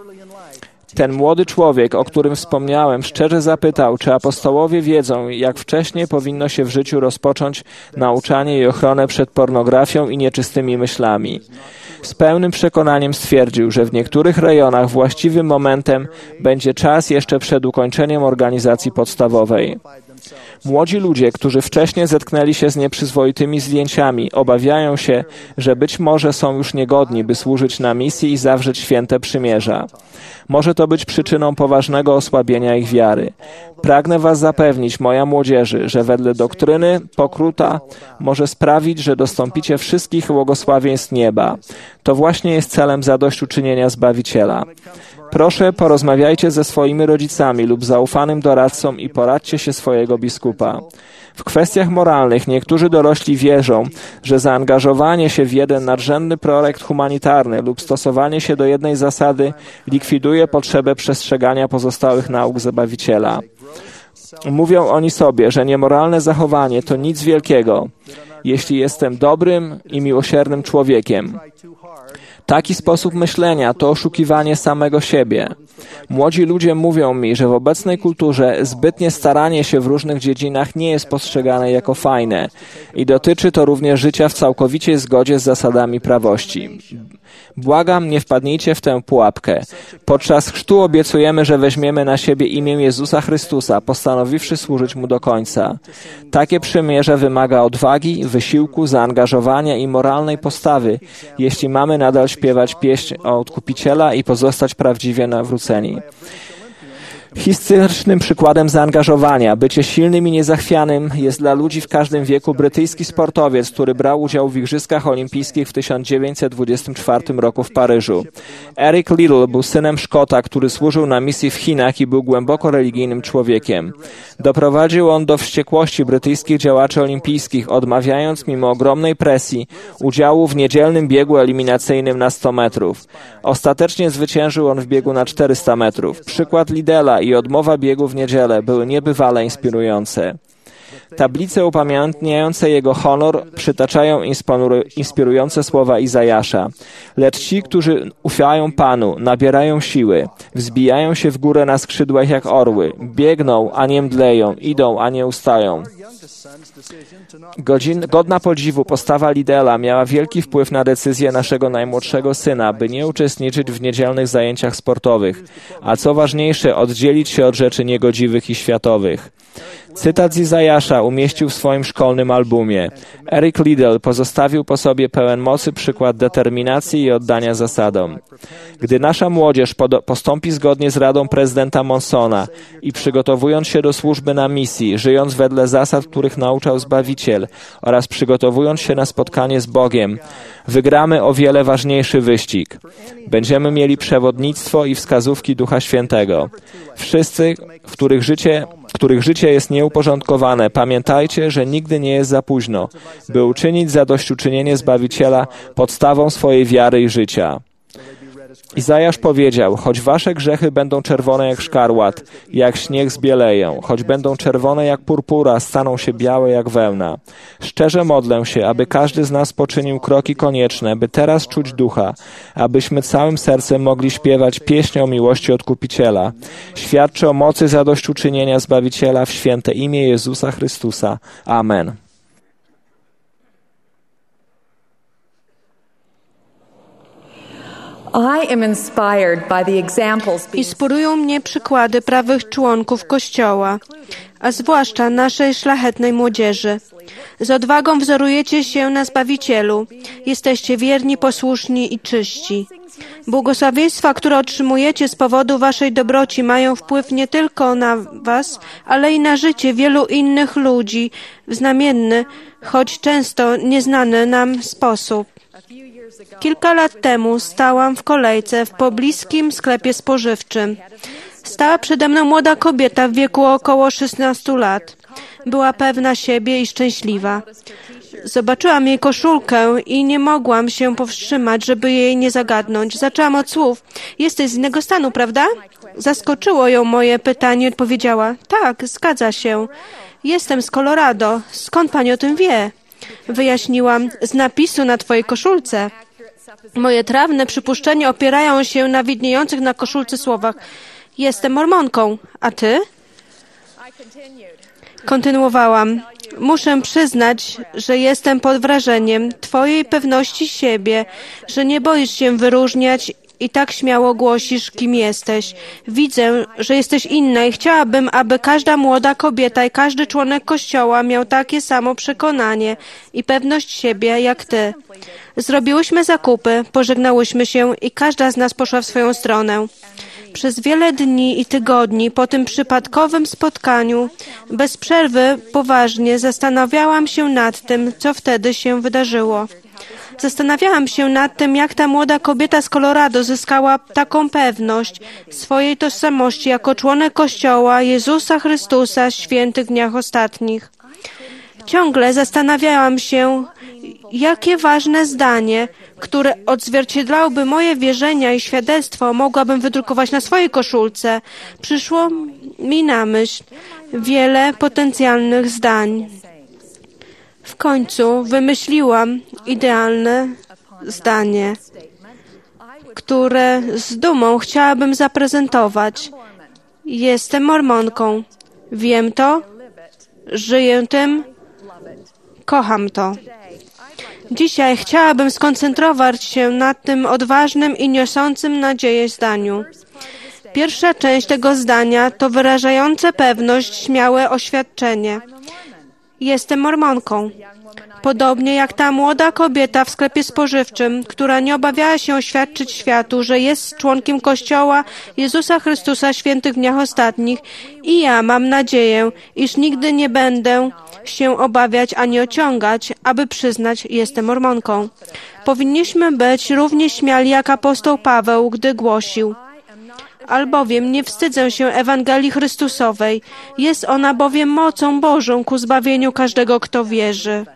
Ten młody człowiek, o którym wspomniałem, szczerze zapytał, czy apostołowie wiedzą, jak wcześnie powinno się w życiu rozpocząć nauczanie i ochronę przed pornografią i nieczystymi myślami. Z pełnym przekonaniem stwierdził, że w niektórych rejonach właściwym momentem będzie czas jeszcze przed ukończeniem organizacji podstawowej. Młodzi ludzie, którzy wcześniej zetknęli się z nieprzyzwoitymi zdjęciami, obawiają się, że być może są już niegodni, by służyć na misji i zawrzeć święte przymierza. Może to być przyczyną poważnego osłabienia ich wiary. Pragnę was zapewnić, moja młodzieży, że wedle doktryny pokruta może sprawić, że dostąpicie wszystkich błogosławieństw nieba. To właśnie jest celem zadośćuczynienia Zbawiciela. Proszę, porozmawiajcie ze swoimi rodzicami lub zaufanym doradcą i poradźcie się swojego biskupa. W kwestiach moralnych niektórzy dorośli wierzą, że zaangażowanie się w jeden nadrzędny projekt humanitarny lub stosowanie się do jednej zasady likwiduje potrzebę przestrzegania pozostałych nauk Zbawiciela. Mówią oni sobie, że niemoralne zachowanie to nic wielkiego, jeśli jestem dobrym i miłosiernym człowiekiem. Taki sposób myślenia to oszukiwanie samego siebie. Młodzi ludzie mówią mi, że w obecnej kulturze zbytnie staranie się w różnych dziedzinach nie jest postrzegane jako fajne i dotyczy to również życia w całkowitej zgodzie z zasadami prawości. Błagam, nie wpadnijcie w tę pułapkę. Podczas chrztu obiecujemy, że weźmiemy na siebie imię Jezusa Chrystusa, postanowiwszy służyć Mu do końca. Takie przymierze wymaga odwagi, wysiłku, zaangażowania i moralnej postawy, jeśli mamy nadal śpiewać pieśń o Odkupiciela i pozostać prawdziwie nawróceni. Historycznym przykładem zaangażowania, bycie silnym i niezachwianym jest dla ludzi w każdym wieku brytyjski sportowiec, który brał udział w Igrzyskach Olimpijskich w 1924 roku w Paryżu. Eric Liddell był synem Szkota, który służył na misji w Chinach i był głęboko religijnym człowiekiem. Doprowadził on do wściekłości brytyjskich działaczy olimpijskich, odmawiając mimo ogromnej presji udziału w niedzielnym biegu eliminacyjnym na 100 metrów. Ostatecznie zwyciężył on w biegu na 400 metrów. Przykład Liddella i odmowa biegu w niedzielę były niebywale inspirujące. Tablice upamiętniające jego honor przytaczają inspirujące słowa Izajasza. Lecz ci, którzy ufają Panu, nabierają siły, wzbijają się w górę na skrzydłach jak orły, biegną, a nie mdleją, idą, a nie ustają. Godna podziwu postawa Liddella miała wielki wpływ na decyzję naszego najmłodszego syna, by nie uczestniczyć w niedzielnych zajęciach sportowych, a co ważniejsze, oddzielić się od rzeczy niegodziwych i światowych. Cytat z Izajasza umieścił w swoim szkolnym albumie. Eric Liddell pozostawił po sobie pełen mocy przykład determinacji i oddania zasadom. Gdy nasza młodzież postąpi zgodnie z radą prezydenta Monsona i przygotowując się do służby na misji, żyjąc wedle zasad, których nauczał Zbawiciel oraz przygotowując się na spotkanie z Bogiem, wygramy o wiele ważniejszy wyścig. Będziemy mieli przewodnictwo i wskazówki Ducha Świętego. Wszyscy, których życie jest nieuporządkowane, pamiętajcie, że nigdy nie jest za późno, by uczynić zadośćuczynienie Zbawiciela podstawą swojej wiary i życia. Izajasz powiedział, choć wasze grzechy będą czerwone jak szkarłat, jak śnieg zbieleją, choć będą czerwone jak purpura, staną się białe jak wełna. Szczerze modlę się, aby każdy z nas poczynił kroki konieczne, by teraz czuć Ducha, abyśmy całym sercem mogli śpiewać pieśń o miłości Odkupiciela. Świadczy o mocy zadośćuczynienia Zbawiciela w święte imię Jezusa Chrystusa. Amen. Inspirują mnie przykłady prawych członków Kościoła, a zwłaszcza naszej szlachetnej młodzieży. Z odwagą wzorujecie się na Zbawicielu. Jesteście wierni, posłuszni i czyści. Błogosławieństwa, które otrzymujecie z powodu waszej dobroci, mają wpływ nie tylko na was, ale i na życie wielu innych ludzi w znamienny, choć często nieznany nam sposób. Kilka lat temu stałam w kolejce w pobliskim sklepie spożywczym. Stała przede mną młoda kobieta w wieku około 16 lat. Była pewna siebie i szczęśliwa. Zobaczyłam jej koszulkę i nie mogłam się powstrzymać, żeby jej nie zagadnąć. Zaczęłam od słów: jesteś z innego stanu, prawda? Zaskoczyło ją moje pytanie i odpowiedziała: tak, zgadza się. Jestem z Colorado. Skąd pani o tym wie? Wyjaśniłam: z napisu na twojej koszulce. Moje trawne przypuszczenia opierają się na widniejących na koszulce słowach: jestem mormonką, a ty? Kontynuowałam: muszę przyznać, że jestem pod wrażeniem twojej pewności siebie, że nie boisz się wyróżniać i tak śmiało głosisz, kim jesteś. Widzę, że jesteś inna i chciałabym, aby każda młoda kobieta i każdy członek Kościoła miał takie samo przekonanie i pewność siebie jak ty. Zrobiłyśmy zakupy, pożegnałyśmy się i każda z nas poszła w swoją stronę. Przez wiele dni i tygodni po tym przypadkowym spotkaniu bez przerwy poważnie zastanawiałam się nad tym, co wtedy się wydarzyło. Zastanawiałam się nad tym, jak ta młoda kobieta z Colorado zyskała taką pewność swojej tożsamości jako członek Kościoła Jezusa Chrystusa w świętych dniach ostatnich. Ciągle zastanawiałam się, jakie ważne zdanie, które odzwierciedlałoby moje wierzenia i świadectwo, mogłabym wydrukować na swojej koszulce. Przyszło mi na myśl wiele potencjalnych zdań. W końcu wymyśliłam idealne zdanie, które z dumą chciałabym zaprezentować. Jestem mormonką. Wiem to, żyję tym, kocham to. Dzisiaj chciałabym skoncentrować się na tym odważnym i niosącym nadzieję zdaniu. Pierwsza część tego zdania to wyrażające pewność, śmiałe oświadczenie. Jestem mormonką. Podobnie jak ta młoda kobieta w sklepie spożywczym, która nie obawiała się oświadczyć światu, że jest członkiem Kościoła Jezusa Chrystusa w świętych dniach ostatnich, i ja mam nadzieję, iż nigdy nie będę się obawiać ani ociągać, aby przyznać: jestem mormonką. Powinniśmy być równie śmiali jak apostoł Paweł, gdy głosił: albowiem nie wstydzę się Ewangelii Chrystusowej. Jest ona bowiem mocą Bożą ku zbawieniu każdego, kto wierzy.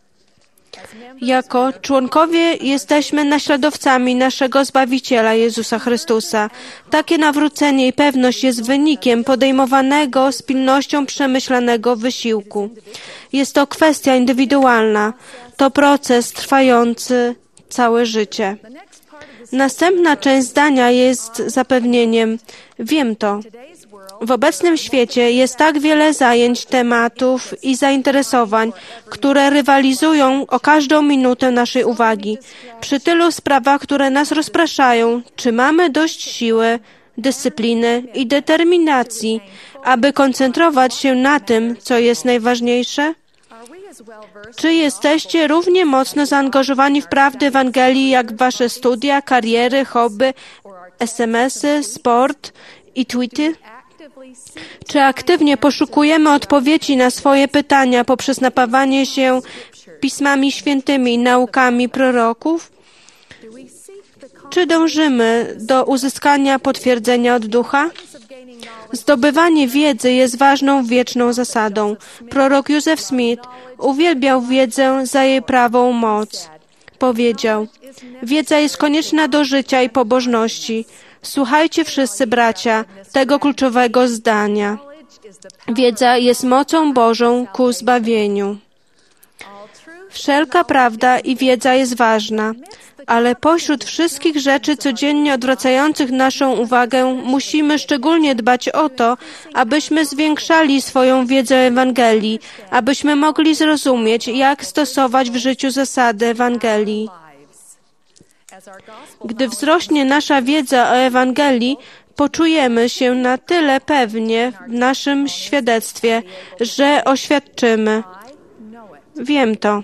Jako członkowie jesteśmy naśladowcami naszego Zbawiciela Jezusa Chrystusa. Takie nawrócenie i pewność jest wynikiem podejmowanego z pilnością przemyślanego wysiłku. Jest to kwestia indywidualna. To proces trwający całe życie. Następna część zdania jest zapewnieniem: wiem to. W obecnym świecie jest tak wiele zajęć, tematów i zainteresowań, które rywalizują o każdą minutę naszej uwagi. Przy tylu sprawach, które nas rozpraszają, czy mamy dość siły, dyscypliny i determinacji, aby koncentrować się na tym, co jest najważniejsze? Czy jesteście równie mocno zaangażowani w prawdę Ewangelii, jak wasze studia, kariery, hobby, SMS-y, sport i tweety? Czy aktywnie poszukujemy odpowiedzi na swoje pytania poprzez napawanie się pismami świętymi i naukami proroków? Czy dążymy do uzyskania potwierdzenia od Ducha? Zdobywanie wiedzy jest ważną, wieczną zasadą. Prorok Joseph Smith uwielbiał wiedzę za jej prawą moc. Powiedział: wiedza jest konieczna do życia i pobożności. Słuchajcie wszyscy, bracia, tego kluczowego zdania. Wiedza jest mocą Bożą ku zbawieniu. Wszelka prawda i wiedza jest ważna, ale pośród wszystkich rzeczy codziennie odwracających naszą uwagę musimy szczególnie dbać o to, abyśmy zwiększali swoją wiedzę o Ewangelii, abyśmy mogli zrozumieć, jak stosować w życiu zasady Ewangelii. Gdy wzrośnie nasza wiedza o Ewangelii, poczujemy się na tyle pewnie w naszym świadectwie, że oświadczymy: wiem to.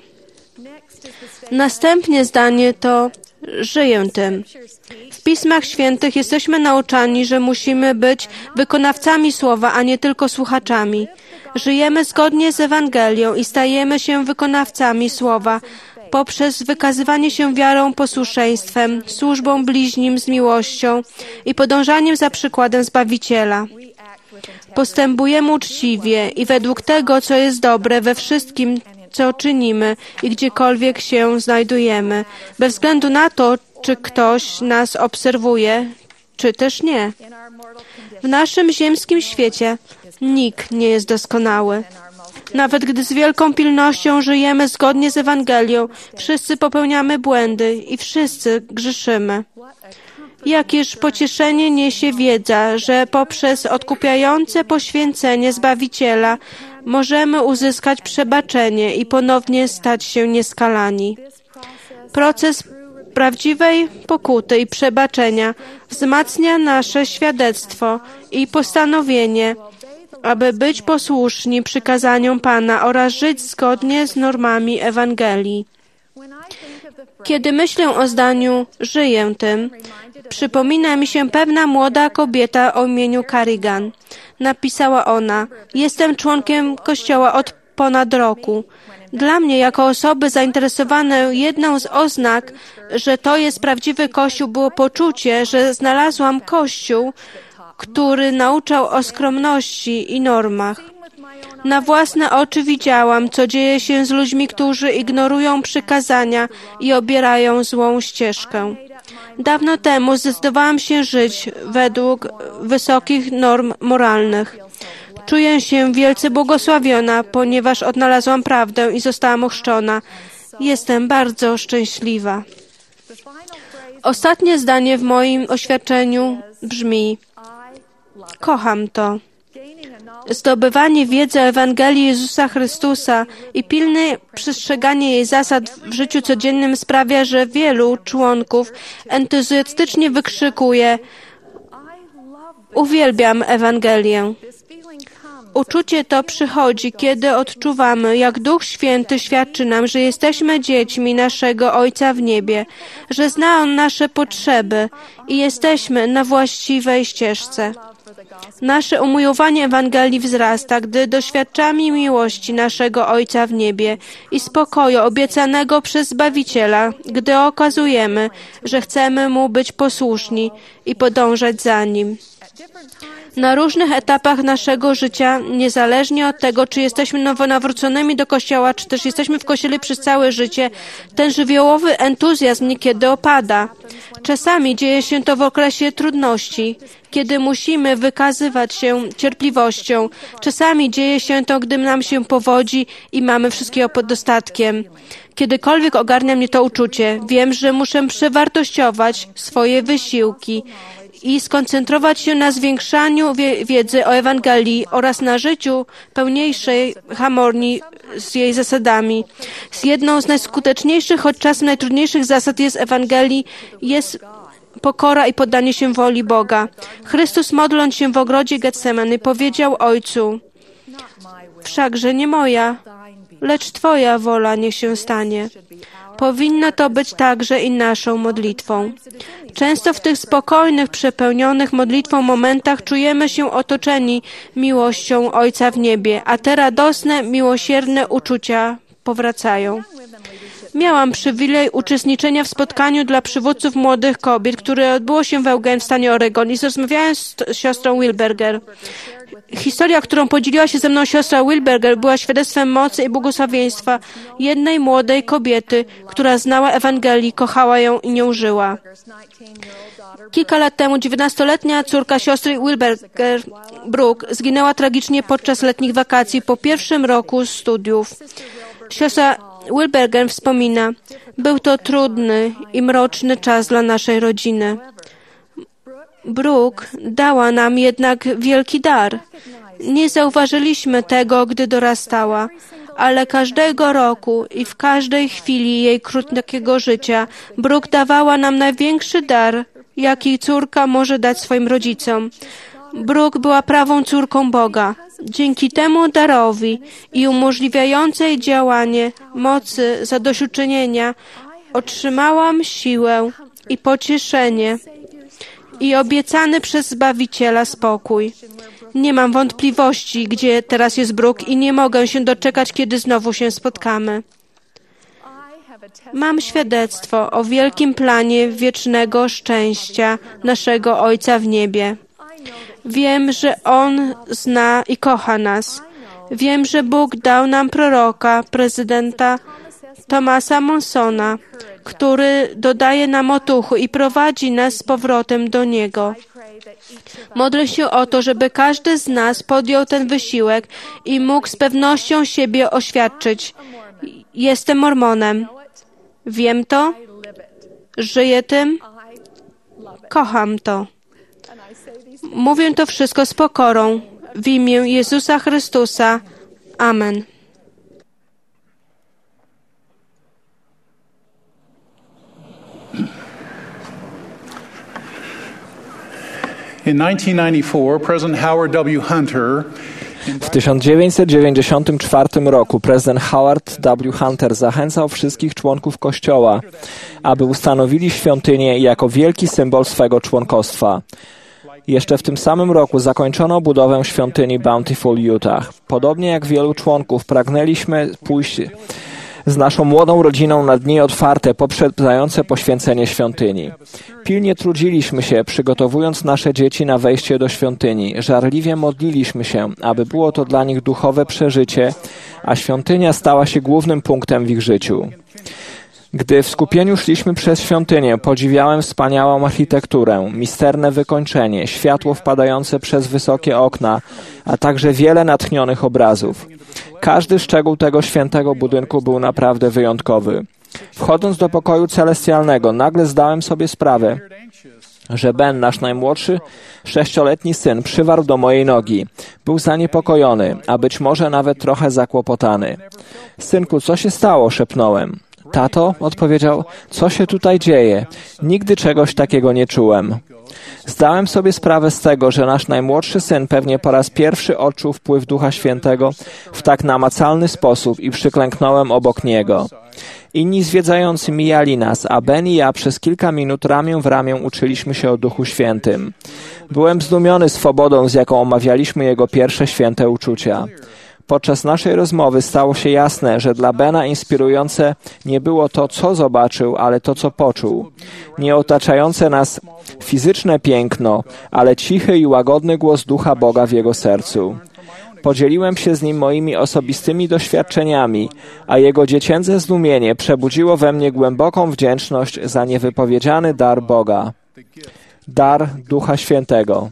Następnie zdanie to: żyję tym. W Pismach Świętych jesteśmy nauczani, że musimy być wykonawcami Słowa, a nie tylko słuchaczami. Żyjemy zgodnie z Ewangelią i stajemy się wykonawcami Słowa poprzez wykazywanie się wiarą, posłuszeństwem, służbą bliźnim z miłością i podążaniem za przykładem Zbawiciela. Postępujemy uczciwie i według tego, co jest dobre we wszystkim, co czynimy i gdziekolwiek się znajdujemy, bez względu na to, czy ktoś nas obserwuje, czy też nie. W naszym ziemskim świecie nikt nie jest doskonały. Nawet gdy z wielką pilnością żyjemy zgodnie z Ewangelią, wszyscy popełniamy błędy i wszyscy grzeszymy. Jakież pocieszenie niesie wiedza, że poprzez odkupiające poświęcenie Zbawiciela możemy uzyskać przebaczenie i ponownie stać się nieskalani. Proces prawdziwej pokuty i przebaczenia wzmacnia nasze świadectwo i postanowienie, aby być posłuszni przykazaniom Pana oraz żyć zgodnie z normami Ewangelii. Kiedy myślę o zdaniu żyję tym, przypomina mi się pewna młoda kobieta o imieniu Carrigan. Napisała ona: jestem członkiem Kościoła od ponad roku. Dla mnie, jako osoby zainteresowane, jedną z oznak, że to jest prawdziwy Kościół, było poczucie, że znalazłam Kościół, który nauczał o skromności i normach. Na własne oczy widziałam, co dzieje się z ludźmi, którzy ignorują przykazania i obierają złą ścieżkę. Dawno temu zdecydowałam się żyć według wysokich norm moralnych. Czuję się wielce błogosławiona, ponieważ odnalazłam prawdę i zostałam ochrzczona. Jestem bardzo szczęśliwa. Ostatnie zdanie w moim oświadczeniu brzmi: kocham to. Zdobywanie wiedzy o Ewangelii Jezusa Chrystusa i pilne przestrzeganie jej zasad w życiu codziennym sprawia, że wielu członków entuzjastycznie wykrzykuje: uwielbiam Ewangelię. Uczucie to przychodzi, kiedy odczuwamy, jak Duch Święty świadczy nam, że jesteśmy dziećmi naszego Ojca w niebie, że zna On nasze potrzeby i jesteśmy na właściwej ścieżce. Nasze umiłowanie Ewangelii wzrasta, gdy doświadczamy miłości naszego Ojca w niebie i spokoju obiecanego przez Zbawiciela, gdy okazujemy, że chcemy Mu być posłuszni i podążać za Nim. Na różnych etapach naszego życia, niezależnie od tego, czy jesteśmy nowonawróconymi do Kościoła, czy też jesteśmy w Kościele przez całe życie, ten żywiołowy entuzjazm niekiedy opada. Czasami dzieje się to w okresie trudności, kiedy musimy wykazywać się cierpliwością. Czasami dzieje się to, gdy nam się powodzi i mamy wszystkiego pod dostatkiem. Kiedykolwiek ogarnia mnie to uczucie, wiem, że muszę przewartościować swoje wysiłki i skoncentrować się na zwiększaniu wiedzy o Ewangelii oraz na życiu pełniejszej harmonii z jej zasadami. Jedną z najskuteczniejszych, choć czasem najtrudniejszych zasad jest Ewangelii, jest pokora i poddanie się woli Boga. Chrystus, modląc się w ogrodzie Getsemany, powiedział Ojcu: wszakże nie moja, lecz Twoja wola niech się stanie. Powinno to być także i naszą modlitwą. Często w tych spokojnych, przepełnionych modlitwą momentach czujemy się otoczeni miłością Ojca w niebie, a te radosne, miłosierne uczucia powracają. Miałam przywilej uczestniczenia w spotkaniu dla przywódców młodych kobiet, które odbyło się w Eugene w stanie Oregon, i rozmawiałem z siostrą Wilberger. Historia, którą podzieliła się ze mną siostra Wilberger, była świadectwem mocy i błogosławieństwa jednej młodej kobiety, która znała Ewangelii, kochała ją i nią żyła. Kilka lat temu 19-letnia córka siostry Wilberger, Brooke, zginęła tragicznie podczas letnich wakacji po pierwszym roku studiów. Siostra Wilberger wspomina: był to trudny i mroczny czas dla naszej rodziny. Brooke dała nam jednak wielki dar. Nie zauważyliśmy tego, gdy dorastała, ale każdego roku i w każdej chwili jej krótkiego życia Brooke dawała nam największy dar, jaki córka może dać swoim rodzicom. Brooke była prawą córką Boga. Dzięki temu darowi i umożliwiającej działanie mocy zadośćuczynienia otrzymałam siłę i pocieszenie i obiecany przez Zbawiciela spokój. Nie mam wątpliwości, gdzie teraz jest Brooke, i nie mogę się doczekać, kiedy znowu się spotkamy. Mam świadectwo o wielkim planie wiecznego szczęścia naszego Ojca w niebie. Wiem, że On zna i kocha nas. Wiem, że Bóg dał nam proroka, prezydenta Thomasa Monsona, który dodaje nam otuchy i prowadzi nas z powrotem do Niego. Modlę się o to, żeby każdy z nas podjął ten wysiłek i mógł z pewnością siebie oświadczyć: jestem Mormonem. Wiem to, żyję tym, kocham to. Mówię to wszystko z pokorą w imię Jezusa Chrystusa. Amen. In 1994, President Howard W. Hunter W 1994 roku prezydent Howard W. Hunter zachęcał wszystkich członków Kościoła, aby ustanowili świątynię jako wielki symbol swego członkostwa. Jeszcze w tym samym roku zakończono budowę świątyni Bountiful, Utah. Podobnie jak wielu członków, pragnęliśmy pójść z naszą młodą rodziną na dni otwarte poprzedzające poświęcenie świątyni. Pilnie trudziliśmy się, przygotowując nasze dzieci na wejście do świątyni. Żarliwie modliliśmy się, aby było to dla nich duchowe przeżycie, a świątynia stała się głównym punktem w ich życiu. Gdy w skupieniu szliśmy przez świątynię, podziwiałem wspaniałą architekturę, misterne wykończenie, światło wpadające przez wysokie okna, a także wiele natchnionych obrazów. Każdy szczegół tego świętego budynku był naprawdę wyjątkowy. Wchodząc do pokoju celestialnego, nagle zdałem sobie sprawę, że Ben, nasz najmłodszy, 6-letni syn, przywarł do mojej nogi. Był zaniepokojony, a być może nawet trochę zakłopotany. Synku, co się stało? Szepnąłem. Tato, odpowiedział, co się tutaj dzieje? Nigdy czegoś takiego nie czułem. Zdałem sobie sprawę z tego, że nasz najmłodszy syn pewnie po raz pierwszy odczuł wpływ Ducha Świętego w tak namacalny sposób i przyklęknąłem obok niego. Inni zwiedzający mijali nas, a Ben i ja przez kilka minut ramię w ramię uczyliśmy się o Duchu Świętym. Byłem zdumiony swobodą, z jaką omawialiśmy jego pierwsze święte uczucia. Podczas naszej rozmowy stało się jasne, że dla Bena inspirujące nie było to, co zobaczył, ale to, co poczuł. Nie otaczające nas fizyczne piękno, ale cichy i łagodny głos Ducha Boga w jego sercu. Podzieliłem się z nim moimi osobistymi doświadczeniami, a jego dziecięce zdumienie przebudziło we mnie głęboką wdzięczność za niewypowiedziany dar Boga. Dar Ducha Świętego.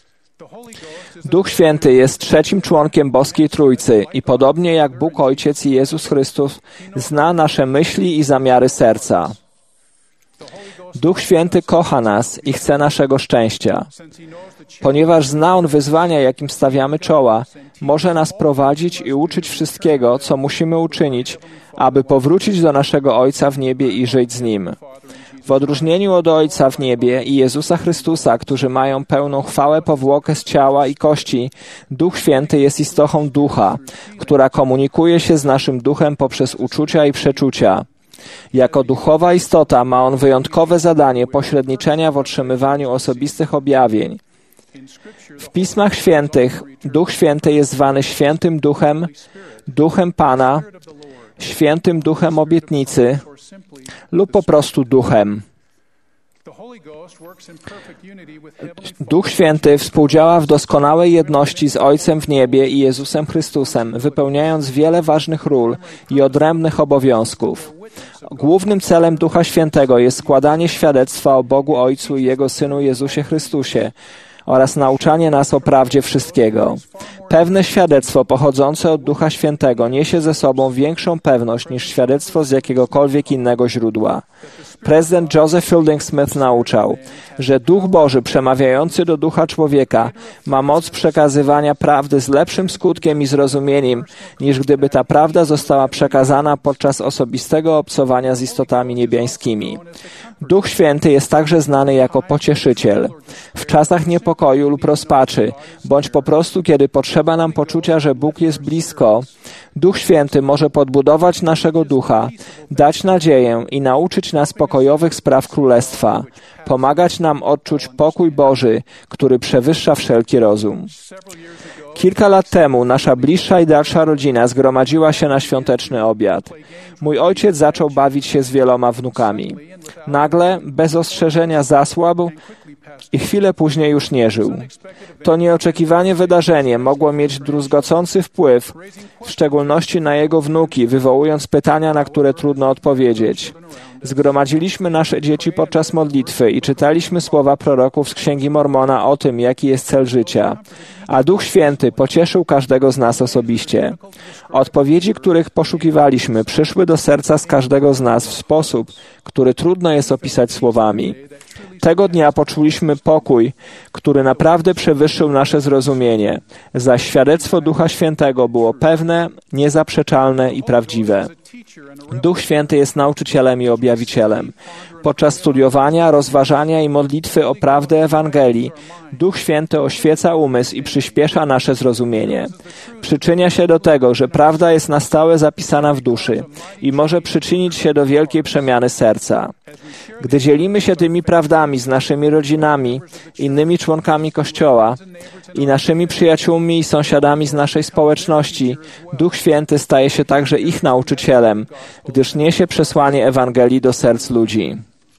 Duch Święty jest trzecim członkiem Boskiej Trójcy i podobnie jak Bóg Ojciec i Jezus Chrystus zna nasze myśli i zamiary serca. Duch Święty kocha nas i chce naszego szczęścia. Ponieważ zna On wyzwania, jakim stawiamy czoła, może nas prowadzić i uczyć wszystkiego, co musimy uczynić, aby powrócić do naszego Ojca w niebie i żyć z Nim. W odróżnieniu od Ojca w niebie i Jezusa Chrystusa, którzy mają pełną chwałę powłokę z ciała i kości, Duch Święty jest istotą ducha, która komunikuje się z naszym duchem poprzez uczucia i przeczucia. Jako duchowa istota ma on wyjątkowe zadanie pośredniczenia w otrzymywaniu osobistych objawień. W Pismach Świętych Duch Święty jest zwany Świętym Duchem, Duchem Pana, Świętym Duchem Obietnicy lub po prostu Duchem. Duch Święty współdziała w doskonałej jedności z Ojcem w niebie i Jezusem Chrystusem, wypełniając wiele ważnych ról i odrębnych obowiązków. Głównym celem Ducha Świętego jest składanie świadectwa o Bogu Ojcu i Jego Synu Jezusie Chrystusie oraz nauczanie nas o prawdzie wszystkiego. Pewne świadectwo pochodzące od Ducha Świętego niesie ze sobą większą pewność niż świadectwo z jakiegokolwiek innego źródła. Prezydent Joseph Fielding Smith nauczał, że Duch Boży przemawiający do ducha człowieka ma moc przekazywania prawdy z lepszym skutkiem i zrozumieniem, niż gdyby ta prawda została przekazana podczas osobistego obcowania z istotami niebiańskimi. Duch Święty jest także znany jako pocieszyciel. W czasach niepokoju lub rozpaczy, bądź po prostu kiedy potrzeba nam poczucia, że Bóg jest blisko, Duch Święty może podbudować naszego ducha, dać nadzieję i nauczyć nas pokojowych spraw Królestwa, pomagać nam odczuć pokój Boży, który przewyższa wszelki rozum. Kilka lat temu nasza bliższa i dalsza rodzina zgromadziła się na świąteczny obiad. Mój ojciec zaczął bawić się z wieloma wnukami. Nagle, bez ostrzeżenia, zasłabł i chwilę później już nie żył. To nieoczekiwane wydarzenie mogło mieć druzgocący wpływ, w szczególności na jego wnuki, wywołując pytania, na które trudno odpowiedzieć. Zgromadziliśmy nasze dzieci podczas modlitwy i czytaliśmy słowa proroków z Księgi Mormona o tym, jaki jest cel życia. A Duch Święty pocieszył każdego z nas osobiście. Odpowiedzi, których poszukiwaliśmy, przyszły do serca z każdego z nas w sposób, który trudno jest opisać słowami. Tego dnia poczuliśmy pokój, który naprawdę przewyższył nasze zrozumienie, zaś świadectwo Ducha Świętego było pewne, niezaprzeczalne i prawdziwe. Duch Święty jest nauczycielem i objawicielem. Podczas studiowania, rozważania i modlitwy o prawdę Ewangelii, Duch Święty oświeca umysł i przyspiesza nasze zrozumienie. Przyczynia się do tego, że prawda jest na stałe zapisana w duszy i może przyczynić się do wielkiej przemiany serca. Gdy dzielimy się tymi prawdami z naszymi rodzinami, innymi członkami Kościoła i naszymi przyjaciółmi i sąsiadami z naszej społeczności, Duch Święty staje się także ich nauczycielem, gdyż niesie przesłanie Ewangelii do serc ludzi.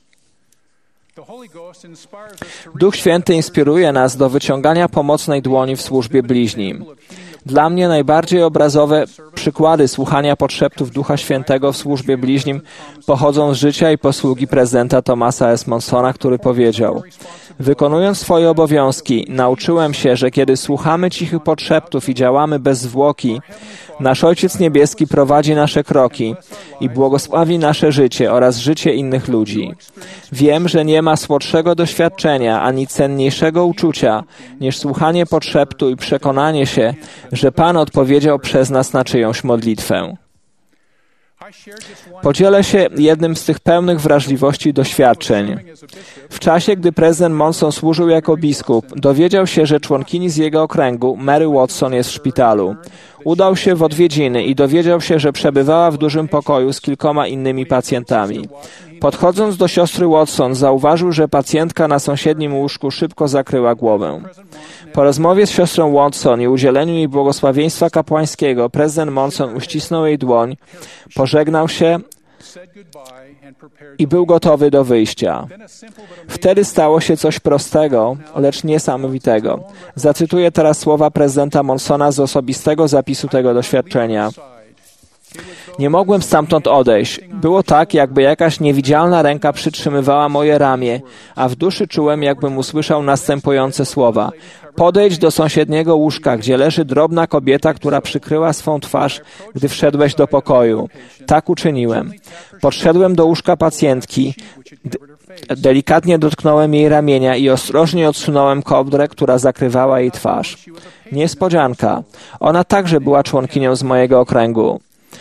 Duch Święty inspiruje nas do wyciągania pomocnej dłoni w służbie bliźnim. Dla mnie najbardziej obrazowe przykłady słuchania podszeptów Ducha Świętego w służbie bliźnim pochodzą z życia i posługi prezydenta Thomasa S. Monsona, który powiedział: wykonując swoje obowiązki, nauczyłem się, że kiedy słuchamy cichych podszeptów i działamy bez zwłoki, nasz Ojciec Niebieski prowadzi nasze kroki i błogosławi nasze życie oraz życie innych ludzi. Wiem, że nie ma słodszego doświadczenia ani cenniejszego uczucia niż słuchanie podszeptu i przekonanie się, że Pan odpowiedział przez nas na czyjąś modlitwę. Podzielę się jednym z tych pełnych wrażliwości doświadczeń. W czasie, gdy prezydent Monson służył jako biskup, dowiedział się, że członkini z jego okręgu, Mary Watson, jest w szpitalu. Udał się w odwiedziny i dowiedział się, że przebywała w dużym pokoju z kilkoma innymi pacjentami. Podchodząc do siostry Watson, zauważył, że pacjentka na sąsiednim łóżku szybko zakryła głowę. Po rozmowie z siostrą Watson i udzieleniu jej błogosławieństwa kapłańskiego, prezydent Monson uścisnął jej dłoń, pożegnał się i był gotowy do wyjścia. Wtedy stało się coś prostego, lecz niesamowitego. Zacytuję teraz słowa prezydenta Monsona z osobistego zapisu tego doświadczenia. Nie mogłem stamtąd odejść. Było tak, jakby jakaś niewidzialna ręka przytrzymywała moje ramię, a w duszy czułem, jakbym usłyszał następujące słowa. Podejdź do sąsiedniego łóżka, gdzie leży drobna kobieta, która przykryła swą twarz, gdy wszedłeś do pokoju. Tak uczyniłem. Podszedłem do łóżka pacjentki, delikatnie dotknąłem jej ramienia i ostrożnie odsunąłem kołdrę, która zakrywała jej twarz. Niespodzianka. Ona także była członkinią z mojego okręgu.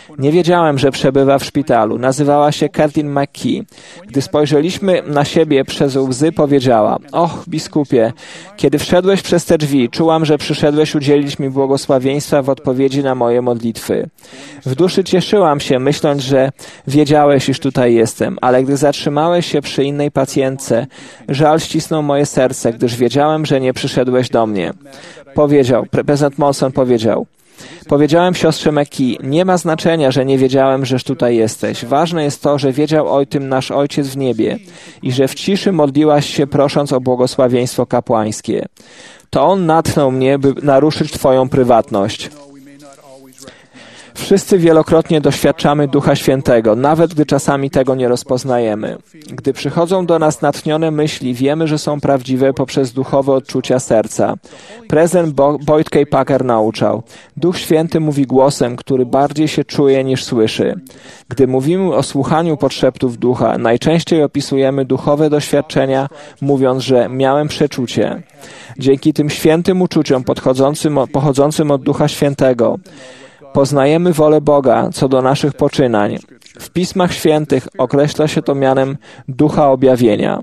Nie wiedziałem, że przebywa w szpitalu. Nazywała się Kathleen McKee. Gdy spojrzeliśmy na siebie przez łzy, powiedziała: Och, biskupie, kiedy wszedłeś przez te drzwi, czułam, że przyszedłeś udzielić mi błogosławieństwa w odpowiedzi na moje modlitwy. W duszy cieszyłam się, myśląc, że wiedziałeś, iż tutaj jestem, ale gdy zatrzymałeś się przy innej pacjentce, żal ścisnął moje serce, gdyż wiedziałem, że nie przyszedłeś do mnie. Prezydent Monson powiedział: Powiedziałem siostrze McKee, nie ma znaczenia, że nie wiedziałem, żeż tutaj jesteś. Ważne jest to, że wiedział o tym nasz Ojciec w niebie i że w ciszy modliłaś się, prosząc o błogosławieństwo kapłańskie. To On natchnął mnie, by naruszyć Twoją prywatność. Wszyscy wielokrotnie doświadczamy Ducha Świętego, nawet gdy czasami tego nie rozpoznajemy. Gdy przychodzą do nas natchnione myśli, wiemy, że są prawdziwe poprzez duchowe odczucia serca. Prezydent Boyd K. Packer nauczał: Duch Święty mówi głosem, który bardziej się czuje niż słyszy. Gdy mówimy o słuchaniu podszeptów ducha, najczęściej opisujemy duchowe doświadczenia, mówiąc, że miałem przeczucie. Dzięki tym świętym uczuciom pochodzącym od Ducha Świętego poznajemy wolę Boga co do naszych poczynań. W Pismach Świętych określa się to mianem Ducha Objawienia.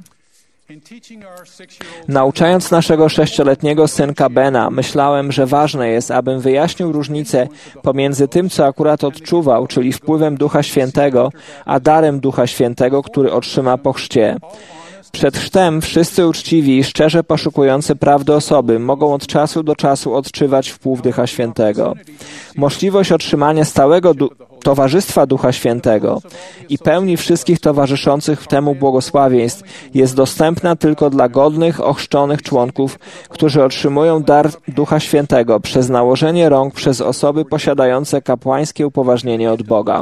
Nauczając naszego 6-letniego synka Bena, myślałem, że ważne jest, abym wyjaśnił różnicę pomiędzy tym, co akurat odczuwał, czyli wpływem Ducha Świętego, a darem Ducha Świętego, który otrzyma po chrzcie. Przed chrztem wszyscy uczciwi i szczerze poszukujący prawdy osoby mogą od czasu do czasu odczuwać wpływ Ducha Świętego. Możliwość otrzymania stałego towarzystwa Ducha Świętego i pełni wszystkich towarzyszących temu błogosławieństw jest dostępna tylko dla godnych, ochrzczonych członków, którzy otrzymują dar Ducha Świętego przez nałożenie rąk przez osoby posiadające kapłańskie upoważnienie od Boga.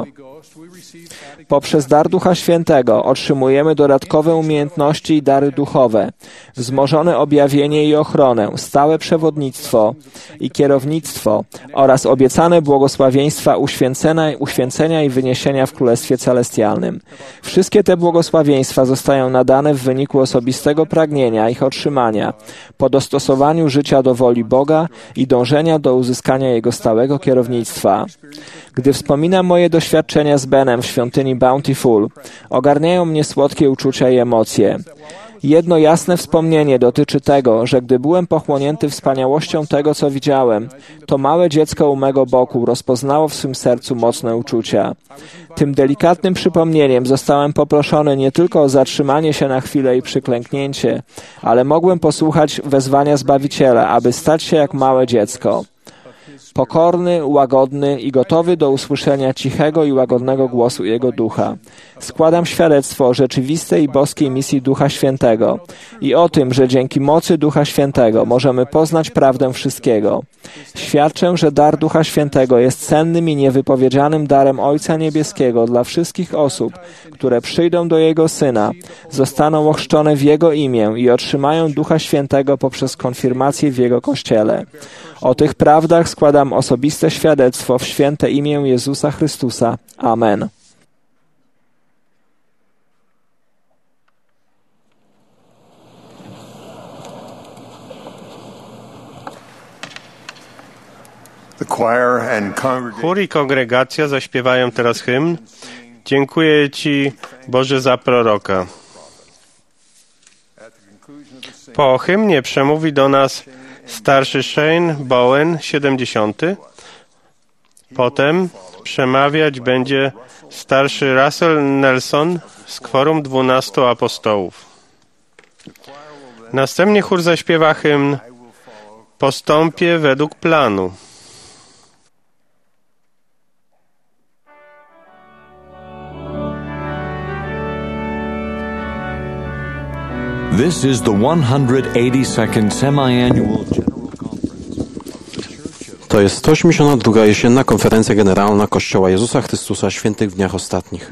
Poprzez dar Ducha Świętego otrzymujemy dodatkowe umiejętności i dary duchowe, wzmożone objawienie i ochronę, stałe przewodnictwo i kierownictwo oraz obiecane błogosławieństwa uświęcenia i wyniesienia w Królestwie Celestialnym. Wszystkie te błogosławieństwa zostają nadane w wyniku osobistego pragnienia ich otrzymania, po dostosowaniu życia do woli Boga i dążenia do uzyskania Jego stałego kierownictwa. Gdy wspominam moje doświadczenia z Benem w świątyni Bountiful, ogarniają mnie słodkie uczucia i emocje. Jedno jasne wspomnienie dotyczy tego, że gdy byłem pochłonięty wspaniałością tego, co widziałem, to małe dziecko u mego boku rozpoznało w swym sercu mocne uczucia. Tym delikatnym przypomnieniem zostałem poproszony nie tylko o zatrzymanie się na chwilę i przyklęknięcie, ale mogłem posłuchać wezwania Zbawiciela, aby stać się jak małe dziecko. Pokorny, łagodny i gotowy do usłyszenia cichego i łagodnego głosu Jego Ducha. Składam świadectwo o rzeczywistej i boskiej misji Ducha Świętego i o tym, że dzięki mocy Ducha Świętego możemy poznać prawdę wszystkiego. Świadczę, że dar Ducha Świętego jest cennym i niewypowiedzianym darem Ojca Niebieskiego dla wszystkich osób, które przyjdą do Jego Syna, zostaną ochrzczone w Jego imię i otrzymają Ducha Świętego poprzez konfirmację w Jego Kościele. O tych prawdach składam osobiste świadectwo w święte imię Jezusa Chrystusa. Amen. Chór i kongregacja zaśpiewają teraz hymn Dziękuję Ci, Boże, za proroka. Po hymnie przemówi do nas starszy Shane Bowen, 70. Potem przemawiać będzie starszy Russell Nelson z kworum 12 apostołów. Następnie chór zaśpiewa hymn Postąpię według planu. This is the 182nd semi-annual General Conference. To jest 182. jesienna konferencja generalna Kościoła Jezusa Chrystusa Świętych w Dniach Ostatnich.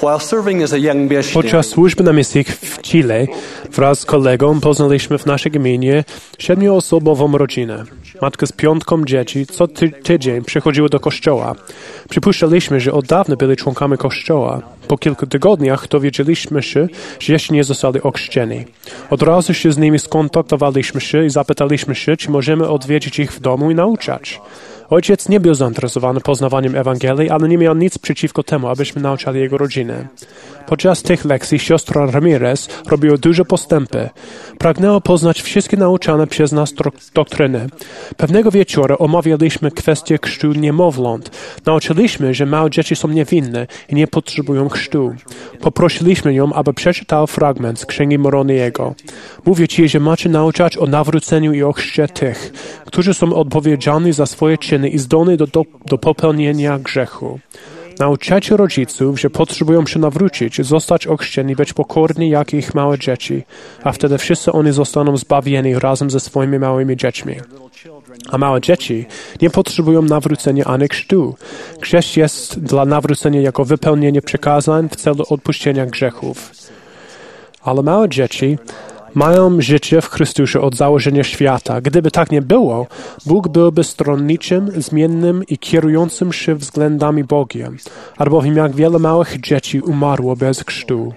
Podczas służby na misji w Chile wraz z kolegą poznaliśmy w naszej gminie 7-osobową rodzinę. Matka z 5 dzieci co tydzień przychodziła do kościoła. Przypuszczaliśmy, że od dawna byli członkami kościoła. Po kilku tygodniach dowiedzieliśmy się, że jeszcze nie zostali ochrzczeni. Od razu się z nimi skontaktowaliśmy się i zapytaliśmy się, czy możemy odwiedzić ich w domu i nauczać. Ojciec nie był zainteresowany poznawaniem Ewangelii, ale nie miał nic przeciwko temu, abyśmy nauczali jego rodzinę. Podczas tych lekcji siostra Ramirez robiła duże postępy. Pragnęła poznać wszystkie nauczane przez nas doktryny. Pewnego wieczora omawialiśmy kwestię chrztu niemowląt. Nauczyliśmy, że małe dzieci są niewinne i nie potrzebują chrztu. Poprosiliśmy ją, aby przeczytała fragment z Księgi Moroniego. Mówię ci, że macie nauczać o nawróceniu i o chrzcie tych, którzy są odpowiedzialni za swoje czyny i zdolni do popełnienia grzechu. Nauczajcie rodziców, że potrzebują się nawrócić, zostać ochrzczeni, być pokorni jak ich małe dzieci, a wtedy wszyscy oni zostaną zbawieni razem ze swoimi małymi dziećmi. A małe dzieci nie potrzebują nawrócenia ani chrztu. Chrzest jest dla nawrócenia jako wypełnienie przykazań w celu odpuszczenia grzechów. Ale małe dzieci mają życie w Chrystusie od założenia świata. Gdyby tak nie było, Bóg byłby stronniczym, zmiennym i kierującym się względami Bogiem, albowiem jak wiele małych dzieci umarło bez chrztu.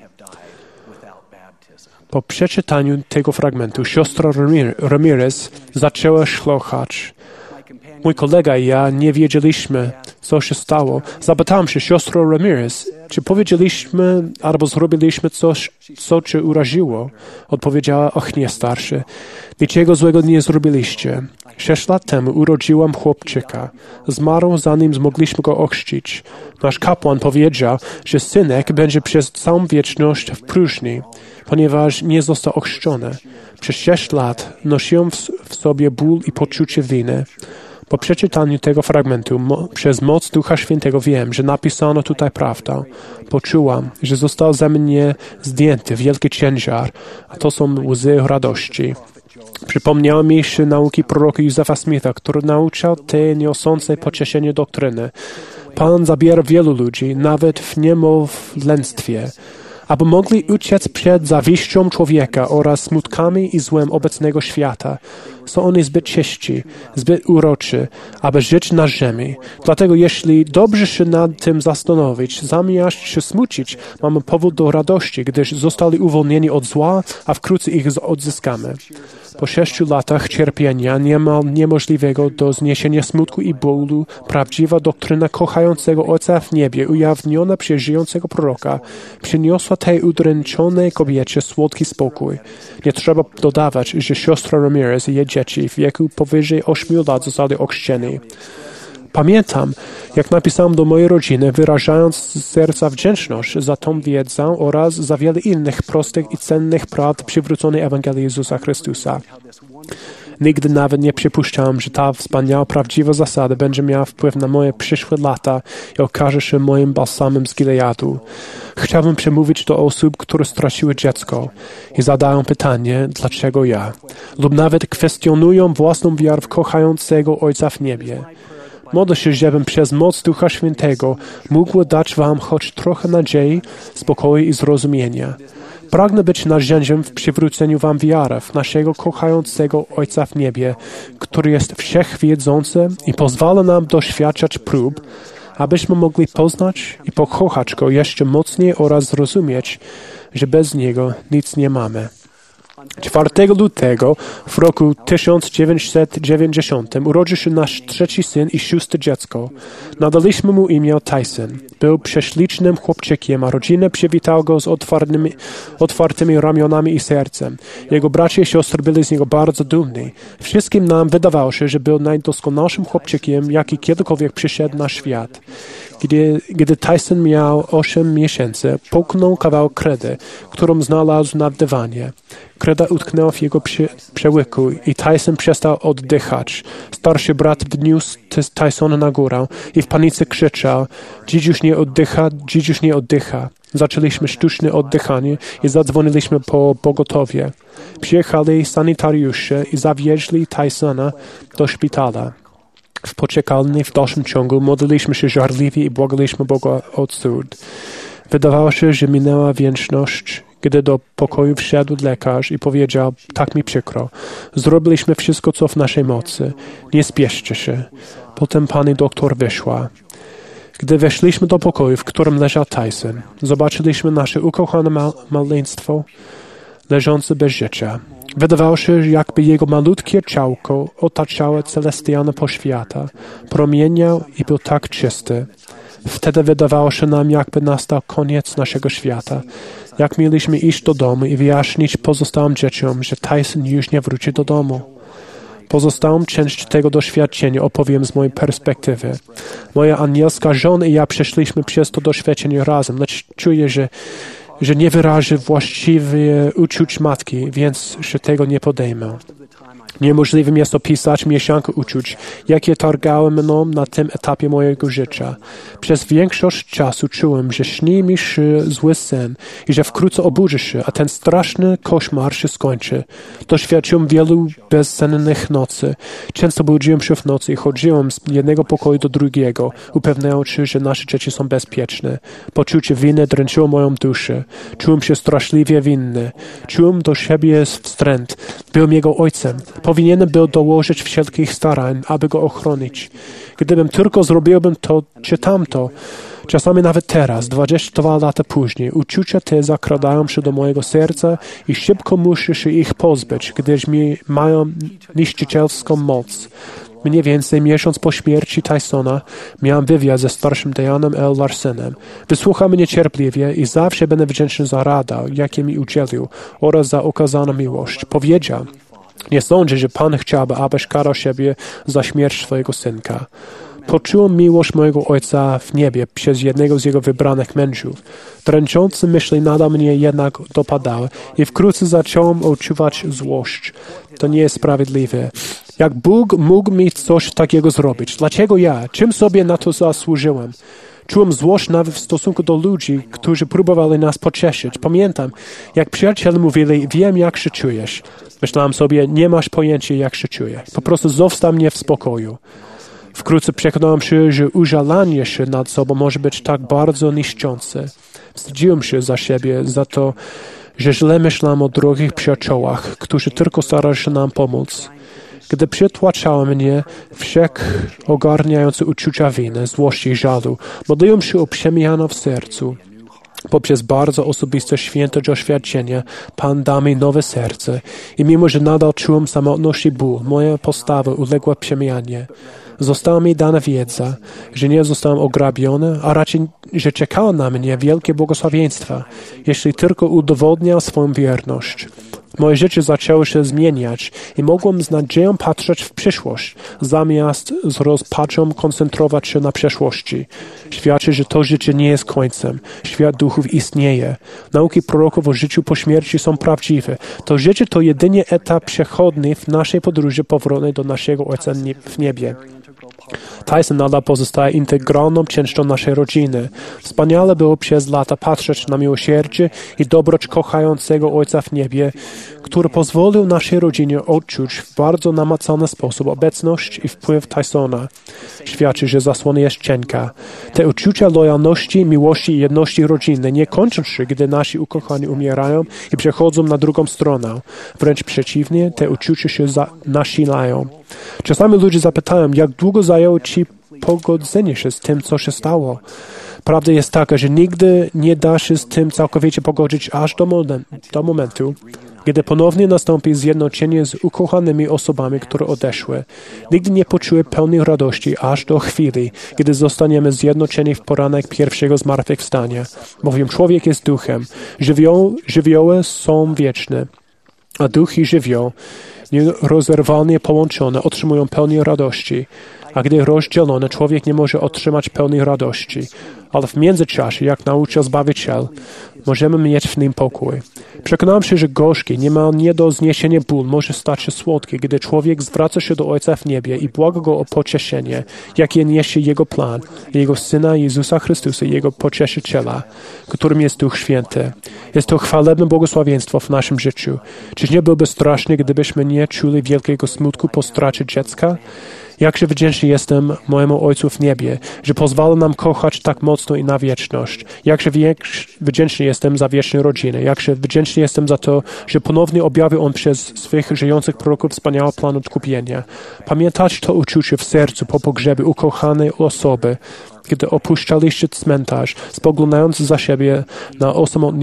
Po przeczytaniu tego fragmentu siostra Ramirez zaczęła szlochać. Mój kolega i ja nie wiedzieliśmy, co się stało. Zapytałem się siostro Ramirez, czy powiedzieliśmy albo zrobiliśmy coś, co cię uraziło? Odpowiedziała, och nie starszy, niczego złego nie zrobiliście. 6 lat temu urodziłam chłopczyka. Zmarł, zanim mogliśmy go ochrzcić. Nasz kapłan powiedział, że synek będzie przez całą wieczność w próżni, ponieważ nie został ochrzczony. Przez 6 lat nosiłam w sobie ból i poczucie winy. Po przeczytaniu tego fragmentu przez moc Ducha Świętego wiem, że napisano tutaj prawdę. Poczułam, że został ze mnie zdjęty wielki ciężar, a to są łzy radości. Przypomniały mi się nauki proroka Józefa Smitha, który nauczał tej niosącej pocieszenie doktryny. Pan zabiera wielu ludzi, nawet w niemowlęctwie, aby mogli uciec przed zawiścią człowieka oraz smutkami i złem obecnego świata. Są oni zbyt czyści, zbyt uroczy, aby żyć na ziemi. Dlatego jeśli dobrze się nad tym zastanowić, zamiast się smucić, mamy powód do radości, gdyż zostali uwolnieni od zła, a wkrótce ich odzyskamy. Po 6 latach cierpienia niemal niemożliwego do zniesienia smutku i bólu, prawdziwa doktryna kochającego Ojca w niebie, ujawniona przez żyjącego proroka, przyniosła tej udręczonej kobiecie słodki spokój. Nie trzeba dodawać, że siostra Ramirez i jej dzieci w wieku powyżej 8 lat zostali ochrzczeni. Pamiętam, jak napisałem do mojej rodziny, wyrażając z serca wdzięczność za tą wiedzę oraz za wiele innych prostych i cennych prawd przywróconej Ewangelii Jezusa Chrystusa. Nigdy nawet nie przypuszczałem, że ta wspaniała, prawdziwa zasada będzie miała wpływ na moje przyszłe lata i okaże się moim balsamem z Gileadu. Chciałbym przemówić do osób, które straciły dziecko i zadają pytanie, dlaczego ja? Lub nawet kwestionują własną wiarę w kochającego Ojca w niebie. Modlę się, żebym przez moc Ducha Świętego mógł dać wam choć trochę nadziei, spokoju i zrozumienia. Pragnę być narzędziem w przywróceniu wam wiary w naszego kochającego Ojca w niebie, który jest wszechwiedzący i pozwala nam doświadczać prób, abyśmy mogli poznać i pokochać Go jeszcze mocniej oraz zrozumieć, że bez Niego nic nie mamy. 4 lutego w roku 1990 urodził się nasz 3. syn i 6. dziecko. Nadaliśmy mu imię Tyson. Był prześlicznym chłopczykiem, a rodzina przywitała go z otwartymi ramionami i sercem. Jego bracia i siostry byli z niego bardzo dumni. Wszystkim nam wydawało się, że był najdoskonalszym chłopczykiem, jaki kiedykolwiek przyszedł na świat. Gdy Tyson miał 8 miesięcy, połknął kawałek kredy, którą znalazł na dywanie. Kreda utknęła w jego przełyku i Tyson przestał oddychać. Starszy brat wniósł Tysona na górę i w panice krzyczał: dzidziuś nie oddycha, dzidziuś nie oddycha. Zaczęliśmy sztuczne oddychanie i zadzwoniliśmy po pogotowie. Przyjechali sanitariusze i zawieźli Tysona do szpitala. W poczekalni w dalszym ciągu modliliśmy się żarliwie i błagaliśmy Boga o cud. Wydawało się, że minęła wieczność, gdy do pokoju wszedł lekarz i powiedział: tak mi przykro, zrobiliśmy wszystko, co w naszej mocy. Nie spieszcie się. Potem pani doktor wyszła. Gdy weszliśmy do pokoju, w którym leżał Tyson, zobaczyliśmy nasze ukochane maleństwo leżące bez życia. Wydawało się, jakby jego malutkie ciałko otaczało celestialne poświata, promieniał i był tak czysty. Wtedy wydawało się nam, jakby nastał koniec naszego świata. Jak mieliśmy iść do domu i wyjaśnić pozostałym dzieciom, że Tyson już nie wróci do domu. Pozostałą część tego doświadczenia opowiem z mojej perspektywy. Moja anielska żona i ja przeszliśmy przez to doświadczenie razem, lecz czuję, że nie wyrażę właściwie uczuć matki, więc się tego nie podejmę. Niemożliwym jest opisać mieszankę uczuć, jakie targały mną na tym etapie mojego życia. Przez większość czasu czułem, że śni mi się zły sen i że wkrótce obudzę się, a ten straszny koszmar się skończy. Doświadczyłem wielu bezsennych nocy. Często budziłem się w nocy i chodziłem z jednego pokoju do drugiego, upewniając się, że nasze dzieci są bezpieczne. Poczucie winy dręczyło moją duszę. Czułem się straszliwie winny. Czułem do siebie wstręt. Byłem jego ojcem. Powinienem był dołożyć wszelkich starań, aby go ochronić. Gdybym tylko zrobiłbym to czy tamto, czasami nawet teraz, 22 lata później, uczucia te zakradają się do mojego serca i szybko muszę się ich pozbyć, gdyż mają niszczycielską moc. Mniej więcej miesiąc po śmierci Tysona miałem wywiad ze starszym Dianem L. Larsenem. Wysłuchał mnie cierpliwie i zawsze będę wdzięczny za radę, jakie mi udzielił oraz za okazaną miłość. Powiedział: nie sądzę, że Pan chciałby, abyś karał siebie za śmierć swojego synka. Poczułem miłość mojego Ojca w niebie przez jednego z Jego wybranych mężów. Dręczące myśli nadal mnie jednak dopadały i wkrótce zacząłem odczuwać złość. To nie jest sprawiedliwe. Jak Bóg mógł mi coś takiego zrobić? Dlaczego ja? Czym sobie na to zasłużyłem? Czułem złość nawet w stosunku do ludzi, którzy próbowali nas pocieszyć. Pamiętam, jak przyjaciele mówili: wiem, jak się czujesz. Myślałem sobie: nie masz pojęcia, jak się czuję. Po prostu zostaw mnie w spokoju. Wkrótce przekonałem się, że użalanie się nad sobą może być tak bardzo niszczące. Wstydziłem się za siebie, za to, że źle myślałem o drogich przyjaciołach, którzy tylko starali się nam pomóc. Gdy przytłaczały mnie wszechogarniające uczucia winy, złości i żalu, modliłem się o przemianę w sercu. Poprzez bardzo osobiste, święte doświadczenie Pan dał mi nowe serce i mimo, że nadal czułem samotność i ból, moja postawa uległa przemianie. Została mi dana wiedza, że nie zostałem ograbiony, a raczej, że czekało na mnie wielkie błogosławieństwa, jeśli tylko udowodnię swoją wierność. Moje życie zaczęło się zmieniać i mogłem z nadzieją patrzeć w przyszłość, zamiast z rozpaczą koncentrować się na przeszłości. Świadczy, że to życie nie jest końcem. Świat duchów istnieje. Nauki proroków o życiu po śmierci są prawdziwe. To życie to jedynie etap przechodni w naszej podróży powrotnej do naszego Ojca w niebie. Tyson nadal pozostaje integralną częścią naszej rodziny. Wspaniale było przez lata patrzeć na miłosierdzie i dobroć kochającego Ojca w niebie, który pozwolił naszej rodzinie odczuć w bardzo namacalny sposób obecność i wpływ Tysona. Świadczy, że zasłona jest cienka. Te uczucia lojalności, miłości i jedności rodziny nie kończą się, gdy nasi ukochani umierają i przechodzą na drugą stronę. Wręcz przeciwnie, te uczucia się nasilają. Czasami ludzie zapytają, jak długo zajęło Ci pogodzenie się z tym, co się stało. Prawda jest taka, że nigdy nie da się z tym całkowicie pogodzić aż do momentu, gdy ponownie nastąpi zjednoczenie z ukochanymi osobami, które odeszły. Nigdy nie poczuję pełnej radości aż do chwili, gdy zostaniemy zjednoczeni w poranek pierwszego zmartwychwstania. Bowiem człowiek jest duchem. Żywioły są wieczne, a duch i żywioł nierozerwalnie połączone otrzymują pełnię radości, a gdy rozdzielone, człowiek nie może otrzymać pełnej radości. Ale w międzyczasie, jak nauczył Zbawiciel, możemy mieć w nim pokój. Przekonałem się, że gorzki, niemal nie do zniesienia ból może stać się słodki, gdy człowiek zwraca się do Ojca w niebie i błaga Go o pocieszenie, jakie niesie Jego plan, Jego Syna Jezusa Chrystusa, Jego Pocieszyciela, którym jest Duch Święty. Jest to chwalebne błogosławieństwo w naszym życiu. Czyż nie byłby strasznie, gdybyśmy nie czuli wielkiego smutku po stracie dziecka? Jakże wdzięczny jestem mojemu Ojcu w niebie, że pozwala nam kochać tak mocno i na wieczność. Jakże wdzięczny jestem za wieczne rodziny. Jakże wdzięczny jestem za to, że ponownie objawił On przez swych żyjących proroków wspaniały plan odkupienia. Pamiętać to uczucie w sercu po pogrzebie ukochanej osoby, kiedy opuszczaliście cmentarz, spoglądając za siebie na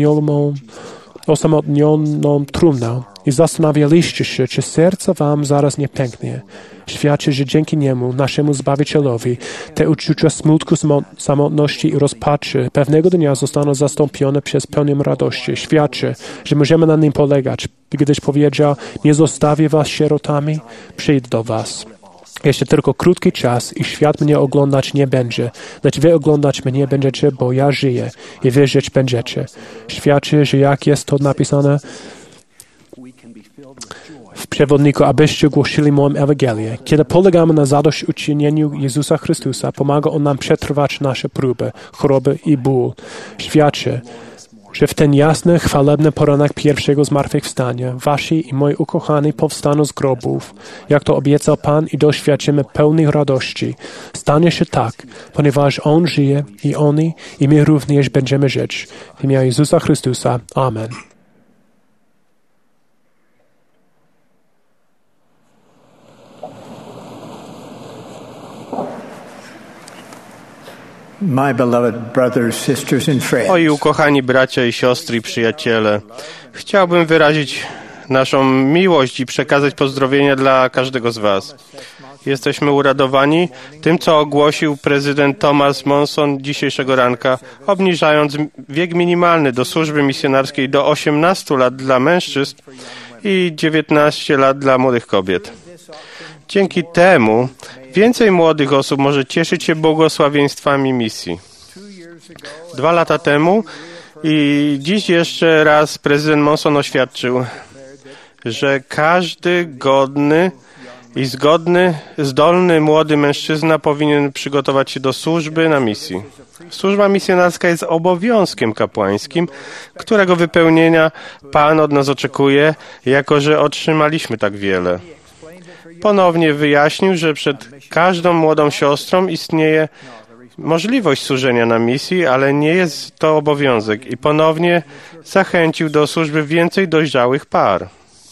osamotnioną trumnę i zastanawialiście się, czy serce wam zaraz nie pęknie. Świadczy, że dzięki Niemu, naszemu Zbawicielowi, te uczucia smutku, samotności i rozpaczy pewnego dnia zostaną zastąpione przez pełnię radości. Świadczy, że możemy na Nim polegać, gdyż powiedział: nie zostawię was sierotami, przyjdę do was. Jeszcze tylko krótki czas i świat mnie oglądać nie będzie, lecz wy oglądać mnie będziecie, bo ja żyję i wy żyć będziecie. Świadczy, że jak jest to napisane w przewodniku, abyście głosili moją Ewangelię. Kiedy polegamy na zadośćuczynieniu Jezusa Chrystusa, pomaga On nam przetrwać nasze próby, choroby i ból. Świadczy, że w ten jasny, chwalebny poranek pierwszego zmartwychwstania wasi i moi ukochani powstaną z grobów, jak to obiecał Pan, i doświadczymy pełnej radości. Stanie się tak, ponieważ On żyje i oni i my również będziemy żyć. W imię Jezusa Chrystusa. Amen. My beloved brothers, sisters and friends. Moi ukochani bracia i siostry i przyjaciele, chciałbym wyrazić naszą miłość i przekazać pozdrowienia dla każdego z was. Jesteśmy uradowani tym, co ogłosił prezydent Thomas Monson dzisiejszego ranka, obniżając wiek minimalny do służby misjonarskiej do 18 lat dla mężczyzn i 19 lat dla młodych kobiet. Dzięki temu więcej młodych osób może cieszyć się błogosławieństwami misji. 2 lata temu i dziś jeszcze raz prezydent Monson oświadczył, że każdy godny i zdolny młody mężczyzna powinien przygotować się do służby na misji. Służba misjonarska jest obowiązkiem kapłańskim, którego wypełnienia Pan od nas oczekuje, jako że otrzymaliśmy tak wiele. Ponownie wyjaśnił, że przed każdą młodą siostrą istnieje możliwość służenia na misji, ale nie jest to obowiązek, i ponownie zachęcił do służby więcej dojrzałych par.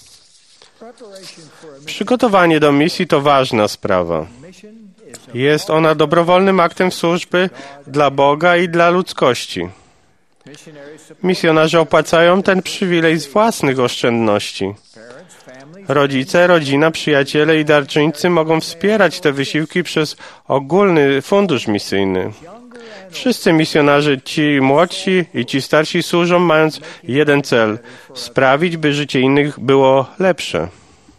Przygotowanie do misji to ważna sprawa. Jest ona dobrowolnym aktem służby dla Boga i dla ludzkości. Misjonarze opłacają ten przywilej z własnych oszczędności. Rodzice, rodzina, przyjaciele i darczyńcy mogą wspierać te wysiłki przez ogólny fundusz misyjny. Wszyscy misjonarze, ci młodsi i ci starsi, służą mając jeden cel – sprawić, by życie innych było lepsze.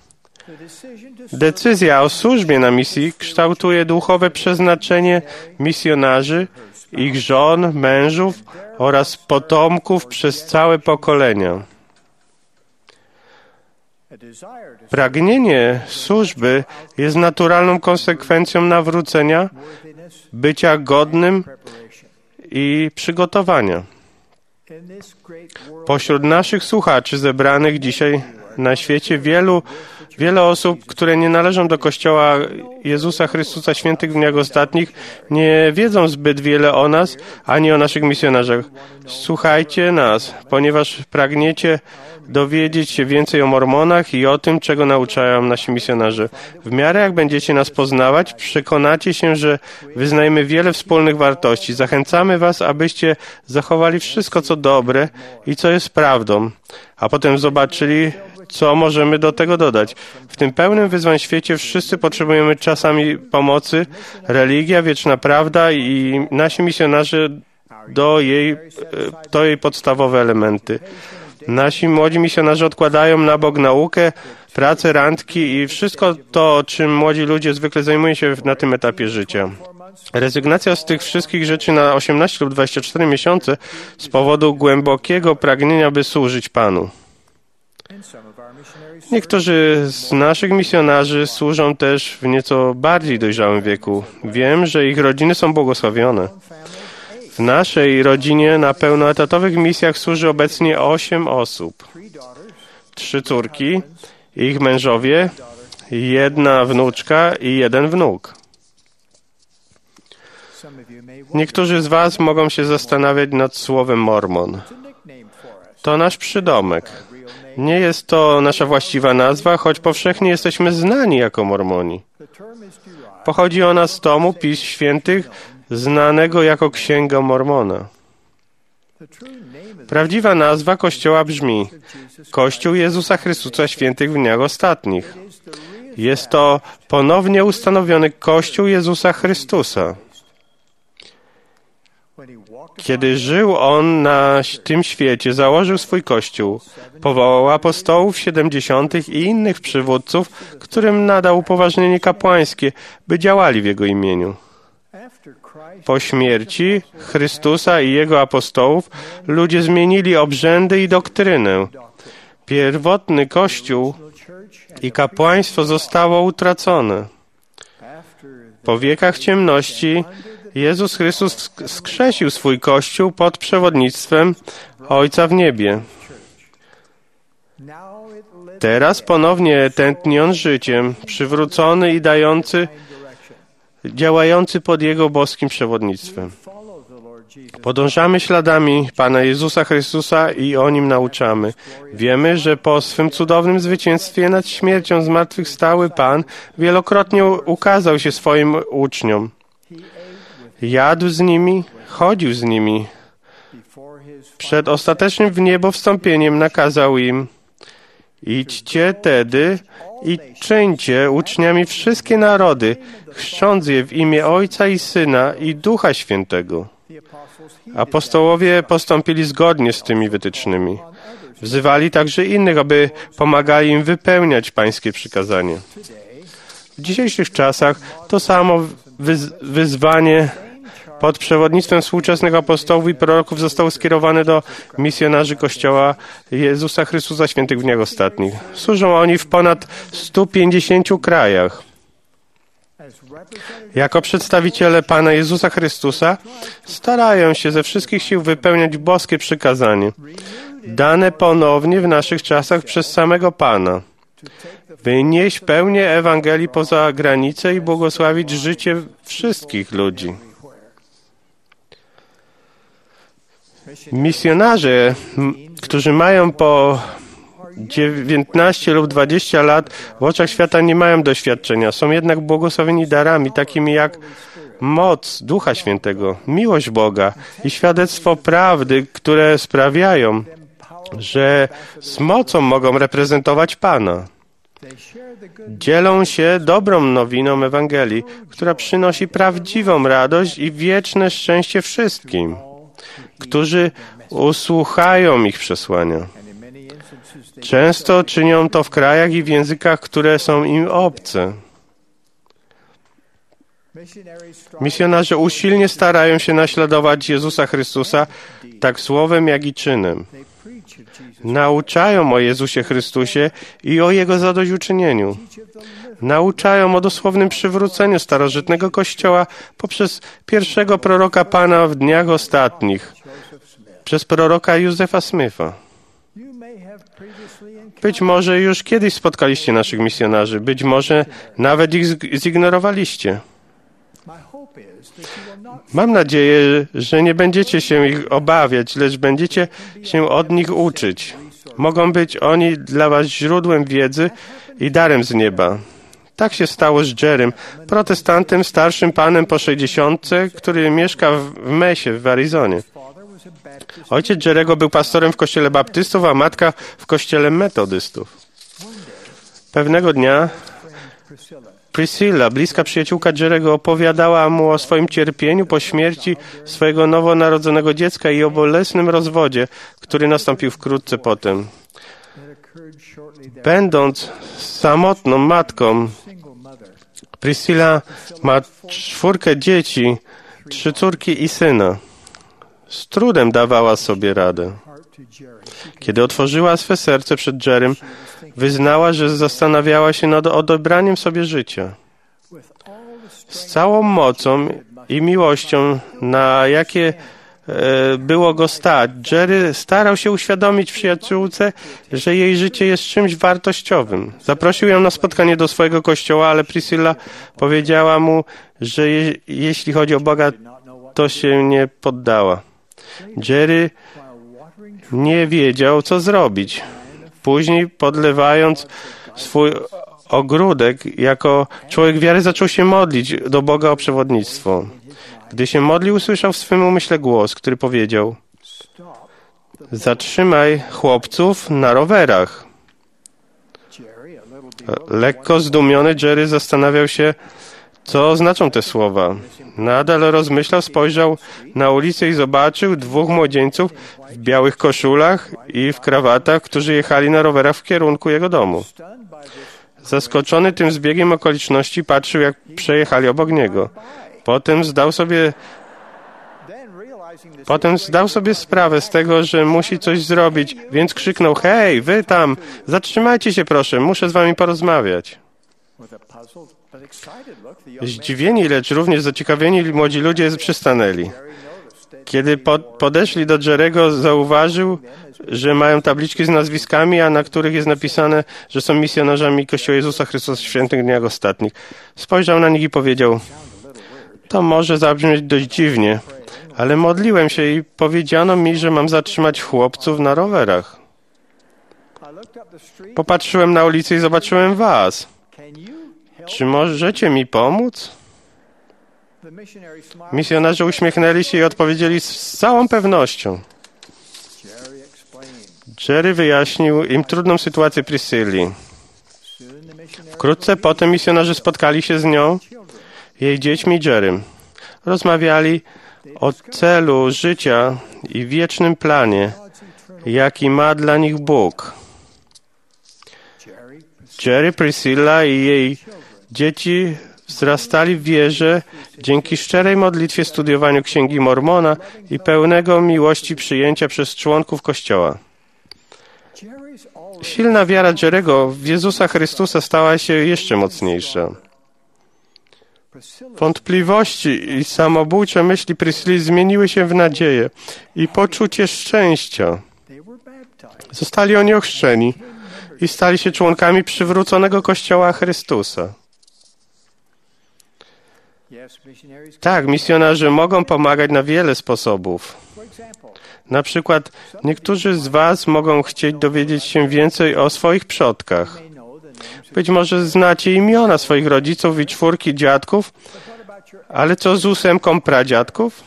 Decyzja o służbie na misji kształtuje duchowe przeznaczenie misjonarzy, ich żon, mężów oraz potomków przez całe pokolenia. Pragnienie służby jest naturalną konsekwencją nawrócenia, bycia godnym i przygotowania. Pośród naszych słuchaczy zebranych dzisiaj na świecie wiele osób, które nie należą do Kościoła Jezusa Chrystusa Świętych w dniach ostatnich, nie wiedzą zbyt wiele o nas, ani o naszych misjonarzach. Słuchajcie nas, ponieważ pragniecie dowiedzieć się więcej o mormonach i o tym, czego nauczają nasi misjonarze. W miarę jak będziecie nas poznawać, przekonacie się, że wyznajemy wiele wspólnych wartości. Zachęcamy was, abyście zachowali wszystko, co dobre i co jest prawdą, a potem zobaczyli, co możemy do tego dodać. W tym pełnym wyzwań świecie wszyscy potrzebujemy czasami pomocy. Religia, wieczna prawda i nasi misjonarze to jej podstawowe elementy. Nasi młodzi misjonarze odkładają na bok naukę, pracę, randki i wszystko to, czym młodzi ludzie zwykle zajmują się na tym etapie życia. Rezygnacja z tych wszystkich rzeczy na 18 lub 24 miesiące z powodu głębokiego pragnienia, by służyć Panu. Niektórzy z naszych misjonarzy służą też w nieco bardziej dojrzałym wieku. Wiem, że ich rodziny są błogosławione. W naszej rodzinie na pełnoetatowych misjach służy obecnie 8 osób. 3 córki, ich mężowie, jedna wnuczka i jeden wnuk. Niektórzy z Was mogą się zastanawiać nad słowem Mormon. To nasz przydomek. Nie jest to nasza właściwa nazwa, choć powszechnie jesteśmy znani jako Mormoni. Pochodzi ona z tomu Pism Świętych, znanego jako Księga Mormona. Prawdziwa nazwa Kościoła brzmi Kościół Jezusa Chrystusa Świętych w Dniach Ostatnich. Jest to ponownie ustanowiony Kościół Jezusa Chrystusa. Kiedy żył On na tym świecie, założył swój Kościół, powołał apostołów 70 i innych przywódców, którym nadał upoważnienie kapłańskie, by działali w Jego imieniu. Po śmierci Chrystusa i Jego apostołów ludzie zmienili obrzędy i doktrynę. Pierwotny Kościół i kapłaństwo zostało utracone. Po wiekach ciemności Jezus Chrystus wskrzesił swój Kościół pod przewodnictwem Ojca w niebie. Teraz ponownie tętni On życiem, przywrócony i działający pod Jego boskim przewodnictwem. Podążamy śladami Pana Jezusa Chrystusa i o Nim nauczamy. Wiemy, że po swym cudownym zwycięstwie nad śmiercią zmartwychwstały Pan wielokrotnie ukazał się swoim uczniom. Jadł z nimi, chodził z nimi. Przed ostatecznym w niebo wstąpieniem nakazał im: idźcie tedy i czyńcie uczniami wszystkie narody, chrzcząc je w imię Ojca i Syna i Ducha Świętego. Apostołowie postąpili zgodnie z tymi wytycznymi. Wzywali także innych, aby pomagali im wypełniać Pańskie przykazanie. W dzisiejszych czasach to samo wyzwanie pod przewodnictwem współczesnych apostołów i proroków zostało skierowane do misjonarzy Kościoła Jezusa Chrystusa Świętych w Dniach Ostatnich. Służą oni w ponad 150 krajach. Jako przedstawiciele Pana Jezusa Chrystusa starają się ze wszystkich sił wypełniać boskie przykazanie, dane ponownie w naszych czasach przez samego Pana. Wynieść pełnię Ewangelii poza granice i błogosławić życie wszystkich ludzi. Misjonarze, którzy mają po 19 lub 20 lat w oczach świata, nie mają doświadczenia. Są jednak błogosławieni darami, takimi jak moc Ducha Świętego, miłość Boga i świadectwo prawdy, które sprawiają, że z mocą mogą reprezentować Pana. Dzielą się dobrą nowiną Ewangelii, która przynosi prawdziwą radość i wieczne szczęście wszystkim, którzy usłuchają ich przesłania. Często czynią to w krajach i w językach, które są im obce. Misjonarze usilnie starają się naśladować Jezusa Chrystusa tak słowem, jak i czynem. Nauczają o Jezusie Chrystusie i o Jego zadośćuczynieniu. Nauczają o dosłownym przywróceniu starożytnego Kościoła poprzez pierwszego proroka Pana w dniach ostatnich, przez proroka Józefa Smitha. Być może już kiedyś spotkaliście naszych misjonarzy, być może nawet ich zignorowaliście. Mam nadzieję, że nie będziecie się ich obawiać, lecz będziecie się od nich uczyć. Mogą być oni dla was źródłem wiedzy i darem z nieba. Tak się stało z Jerrym, protestantem, starszym panem po 60, który mieszka w Mesie w Arizonie. Ojciec Jerry'ego był pastorem w kościele baptystów, a matka w kościele metodystów. Pewnego dnia Priscilla, bliska przyjaciółka Jerry'ego, opowiadała mu o swoim cierpieniu po śmierci swojego nowonarodzonego dziecka i o bolesnym rozwodzie, który nastąpił wkrótce potem. Będąc samotną matką, Priscilla ma 4 dzieci, 3 córki i syna. Z trudem dawała sobie radę. Kiedy otworzyła swe serce przed Jerrym, wyznała, że zastanawiała się nad odebraniem sobie życia. Z całą mocą i miłością, na jakie było go stać. Jerry starał się uświadomić przyjaciółce, że jej życie jest czymś wartościowym. Zaprosił ją na spotkanie do swojego kościoła, ale Priscilla powiedziała mu, że jeśli chodzi o Boga, to się nie poddała. Jerry nie wiedział, co zrobić. Później, podlewając swój ogródek, jako człowiek wiary zaczął się modlić do Boga o przewodnictwo. Gdy się modlił, usłyszał w swym umyśle głos, który powiedział: zatrzymaj chłopców na rowerach. Lekko zdumiony Jerry zastanawiał się, co znaczą te słowa. Nadal rozmyślał, spojrzał na ulicę i zobaczył 2 młodzieńców w białych koszulach i w krawatach, którzy jechali na rowerach w kierunku jego domu. Zaskoczony tym zbiegiem okoliczności, patrzył, jak przejechali obok niego. Potem zdał sobie sprawę z tego, że musi coś zrobić, więc krzyknął: hej, wy tam, zatrzymajcie się proszę, muszę z wami porozmawiać. Zdziwieni, lecz również zaciekawieni młodzi ludzie przystanęli. Kiedy podeszli do Jerry'ego, zauważył, że mają tabliczki z nazwiskami, a na których jest napisane, że są misjonarzami Kościoła Jezusa Chrystusa w Świętych Dniach Ostatnich. Spojrzał na nich i powiedział: to może zabrzmieć dość dziwnie, ale modliłem się i powiedziano mi, że mam zatrzymać chłopców na rowerach. Popatrzyłem na ulicę i zobaczyłem was. Czy możecie mi pomóc? Misjonarze uśmiechnęli się i odpowiedzieli z całą pewnością. Jerry wyjaśnił im trudną sytuację Priscilli. Wkrótce potem misjonarze spotkali się z nią, jej dziećmi i Jerrym. Rozmawiali o celu życia i wiecznym planie, jaki ma dla nich Bóg. Jerry, Priscilla i jej dzieci wzrastali w wierze dzięki szczerej modlitwie, studiowaniu Księgi Mormona i pełnego miłości przyjęcia przez członków Kościoła. Silna wiara Jerry'ego w Jezusa Chrystusa stała się jeszcze mocniejsza. Wątpliwości i samobójcze myśli Priscilli zmieniły się w nadzieję i poczucie szczęścia. Zostali oni ochrzczeni i stali się członkami przywróconego Kościoła Chrystusa. Tak, misjonarze mogą pomagać na wiele sposobów. Na przykład niektórzy z was mogą chcieć dowiedzieć się więcej o swoich przodkach. Być może znacie imiona swoich rodziców i 4 dziadków, ale co z 8 pradziadków?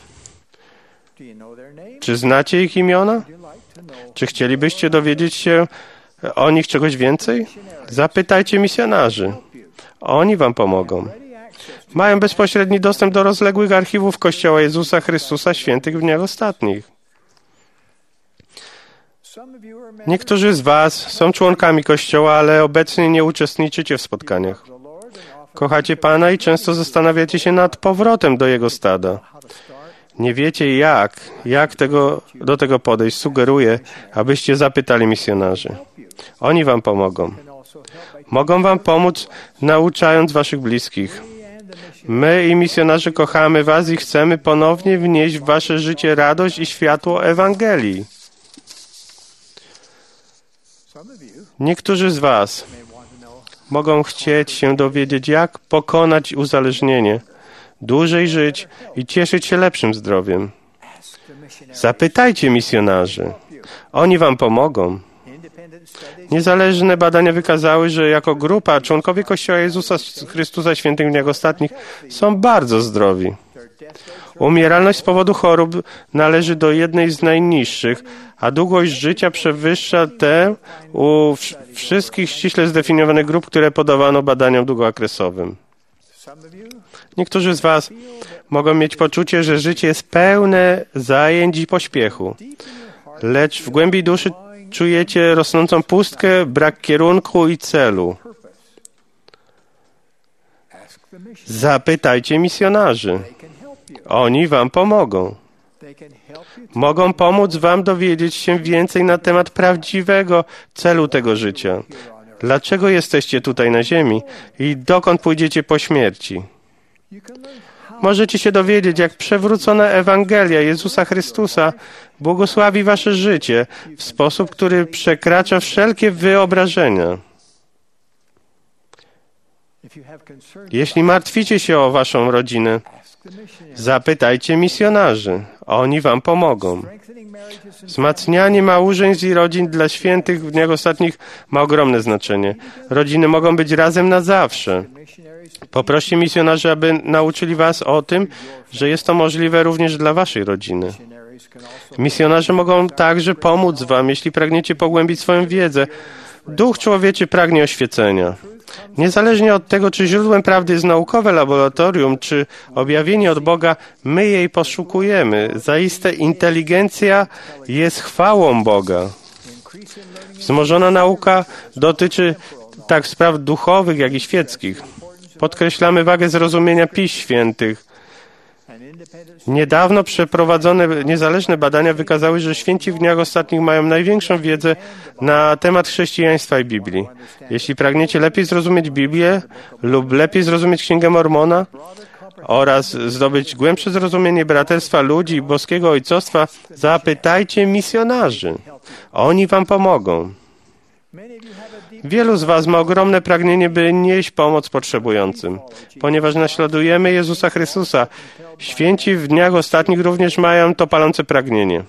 Czy znacie ich imiona? Czy chcielibyście dowiedzieć się o nich czegoś więcej? Zapytajcie misjonarzy. Oni wam pomogą. Mają bezpośredni dostęp do rozległych archiwów Kościoła Jezusa Chrystusa Świętych w Dniach Ostatnich. Niektórzy z was są członkami Kościoła, ale obecnie nie uczestniczycie w spotkaniach. Kochacie Pana i często zastanawiacie się nad powrotem do Jego stada. Nie wiecie jak do tego podejść. Sugeruję, abyście zapytali misjonarzy. Oni wam pomogą. Mogą wam pomóc, nauczając waszych bliskich. My i misjonarze kochamy was i chcemy ponownie wnieść w wasze życie radość i światło Ewangelii. Niektórzy z was mogą chcieć się dowiedzieć, jak pokonać uzależnienie, dłużej żyć i cieszyć się lepszym zdrowiem. Zapytajcie misjonarzy. Oni wam pomogą. Niezależne badania wykazały, że jako grupa członkowie Kościoła Jezusa Chrystusa Świętych w Dniach Ostatnich są bardzo zdrowi. Umieralność z powodu chorób należy do jednej z najniższych, a długość życia przewyższa tę u wszystkich ściśle zdefiniowanych grup, które podawano badaniom długookresowym. Niektórzy z was mogą mieć poczucie, że życie jest pełne zajęć i pośpiechu, lecz w głębi duszy czujecie rosnącą pustkę, brak kierunku i celu. Zapytajcie misjonarzy. Oni wam pomogą. Mogą pomóc wam dowiedzieć się więcej na temat prawdziwego celu tego życia. Dlaczego jesteście tutaj na ziemi i dokąd pójdziecie po śmierci? możecie się dowiedzieć, jak przewrócona Ewangelia Jezusa Chrystusa błogosławi wasze życie w sposób, który przekracza wszelkie wyobrażenia. Jeśli martwicie się o waszą rodzinę, zapytajcie misjonarzy. Oni wam pomogą. Wzmacnianie małżeństw i rodzin dla świętych w dniach ostatnich ma ogromne znaczenie. Rodziny mogą być razem na zawsze. Poproście misjonarzy, aby nauczyli was o tym, że jest to możliwe również dla waszej rodziny. Misjonarze mogą także pomóc wam, jeśli pragniecie pogłębić swoją wiedzę. Duch człowieczy pragnie oświecenia. Niezależnie od tego, czy źródłem prawdy jest naukowe laboratorium, czy objawienie od Boga, my jej poszukujemy. Zaiste inteligencja jest chwałą Boga. Wzmożona nauka dotyczy tak spraw duchowych, jak i świeckich. Podkreślamy wagę zrozumienia Pism Świętych. Niedawno przeprowadzone niezależne badania wykazały, że święci w dniach ostatnich mają największą wiedzę na temat chrześcijaństwa i Biblii. Jeśli pragniecie lepiej zrozumieć Biblię lub lepiej zrozumieć Księgę Mormona oraz zdobyć głębsze zrozumienie braterstwa ludzi i boskiego ojcostwa, zapytajcie misjonarzy. Oni wam pomogą. Wielu z was ma ogromne pragnienie, by nieść pomoc potrzebującym. Ponieważ naśladujemy Jezusa Chrystusa, święci w dniach ostatnich również mają to palące pragnienie.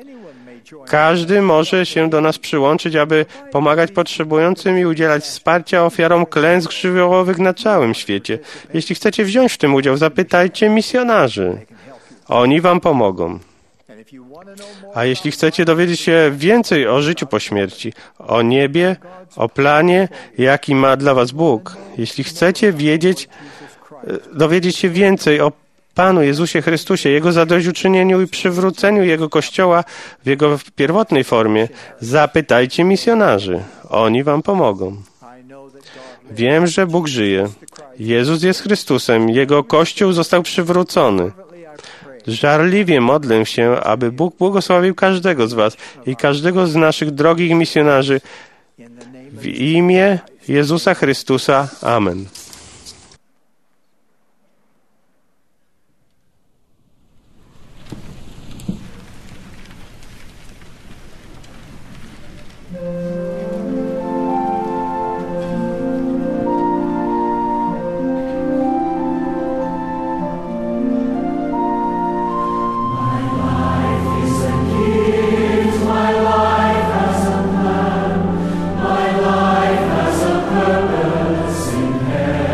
Każdy może się do nas przyłączyć, aby pomagać potrzebującym i udzielać wsparcia ofiarom klęsk żywiołowych na całym świecie. Jeśli chcecie wziąć w tym udział, zapytajcie misjonarzy. Oni wam pomogą. A jeśli chcecie dowiedzieć się więcej o życiu po śmierci, o niebie, o planie, jaki ma dla was Bóg, jeśli chcecie dowiedzieć się więcej o Panu Jezusie Chrystusie, Jego zadośćuczynieniu i przywróceniu Jego Kościoła w Jego pierwotnej formie, zapytajcie misjonarzy. Oni wam pomogą. Wiem, że Bóg żyje. Jezus jest Chrystusem. Jego Kościół został przywrócony. Żarliwie modlę się, aby Bóg błogosławił każdego z was i każdego z naszych drogich misjonarzy w imię Jezusa Chrystusa. Amen. My life has a purpose in heaven.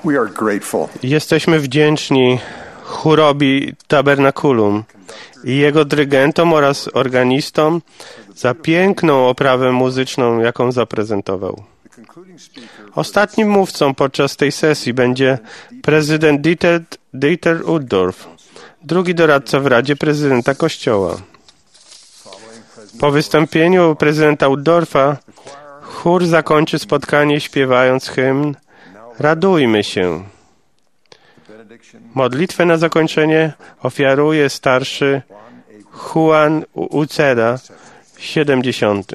We are grateful. Jesteśmy wdzięczni chórowi Tabernakulum i jego dyrygentom oraz organistom za piękną oprawę muzyczną, jaką zaprezentował. Ostatnim mówcą podczas tej sesji będzie prezydent Dieter Uchtdorf, drugi doradca w Radzie Prezydenta Kościoła. Po wystąpieniu prezydenta Uchtdorfa chór zakończy spotkanie śpiewając hymn Radujmy się. Modlitwę na zakończenie ofiaruje starszy Juan Uceda, 70.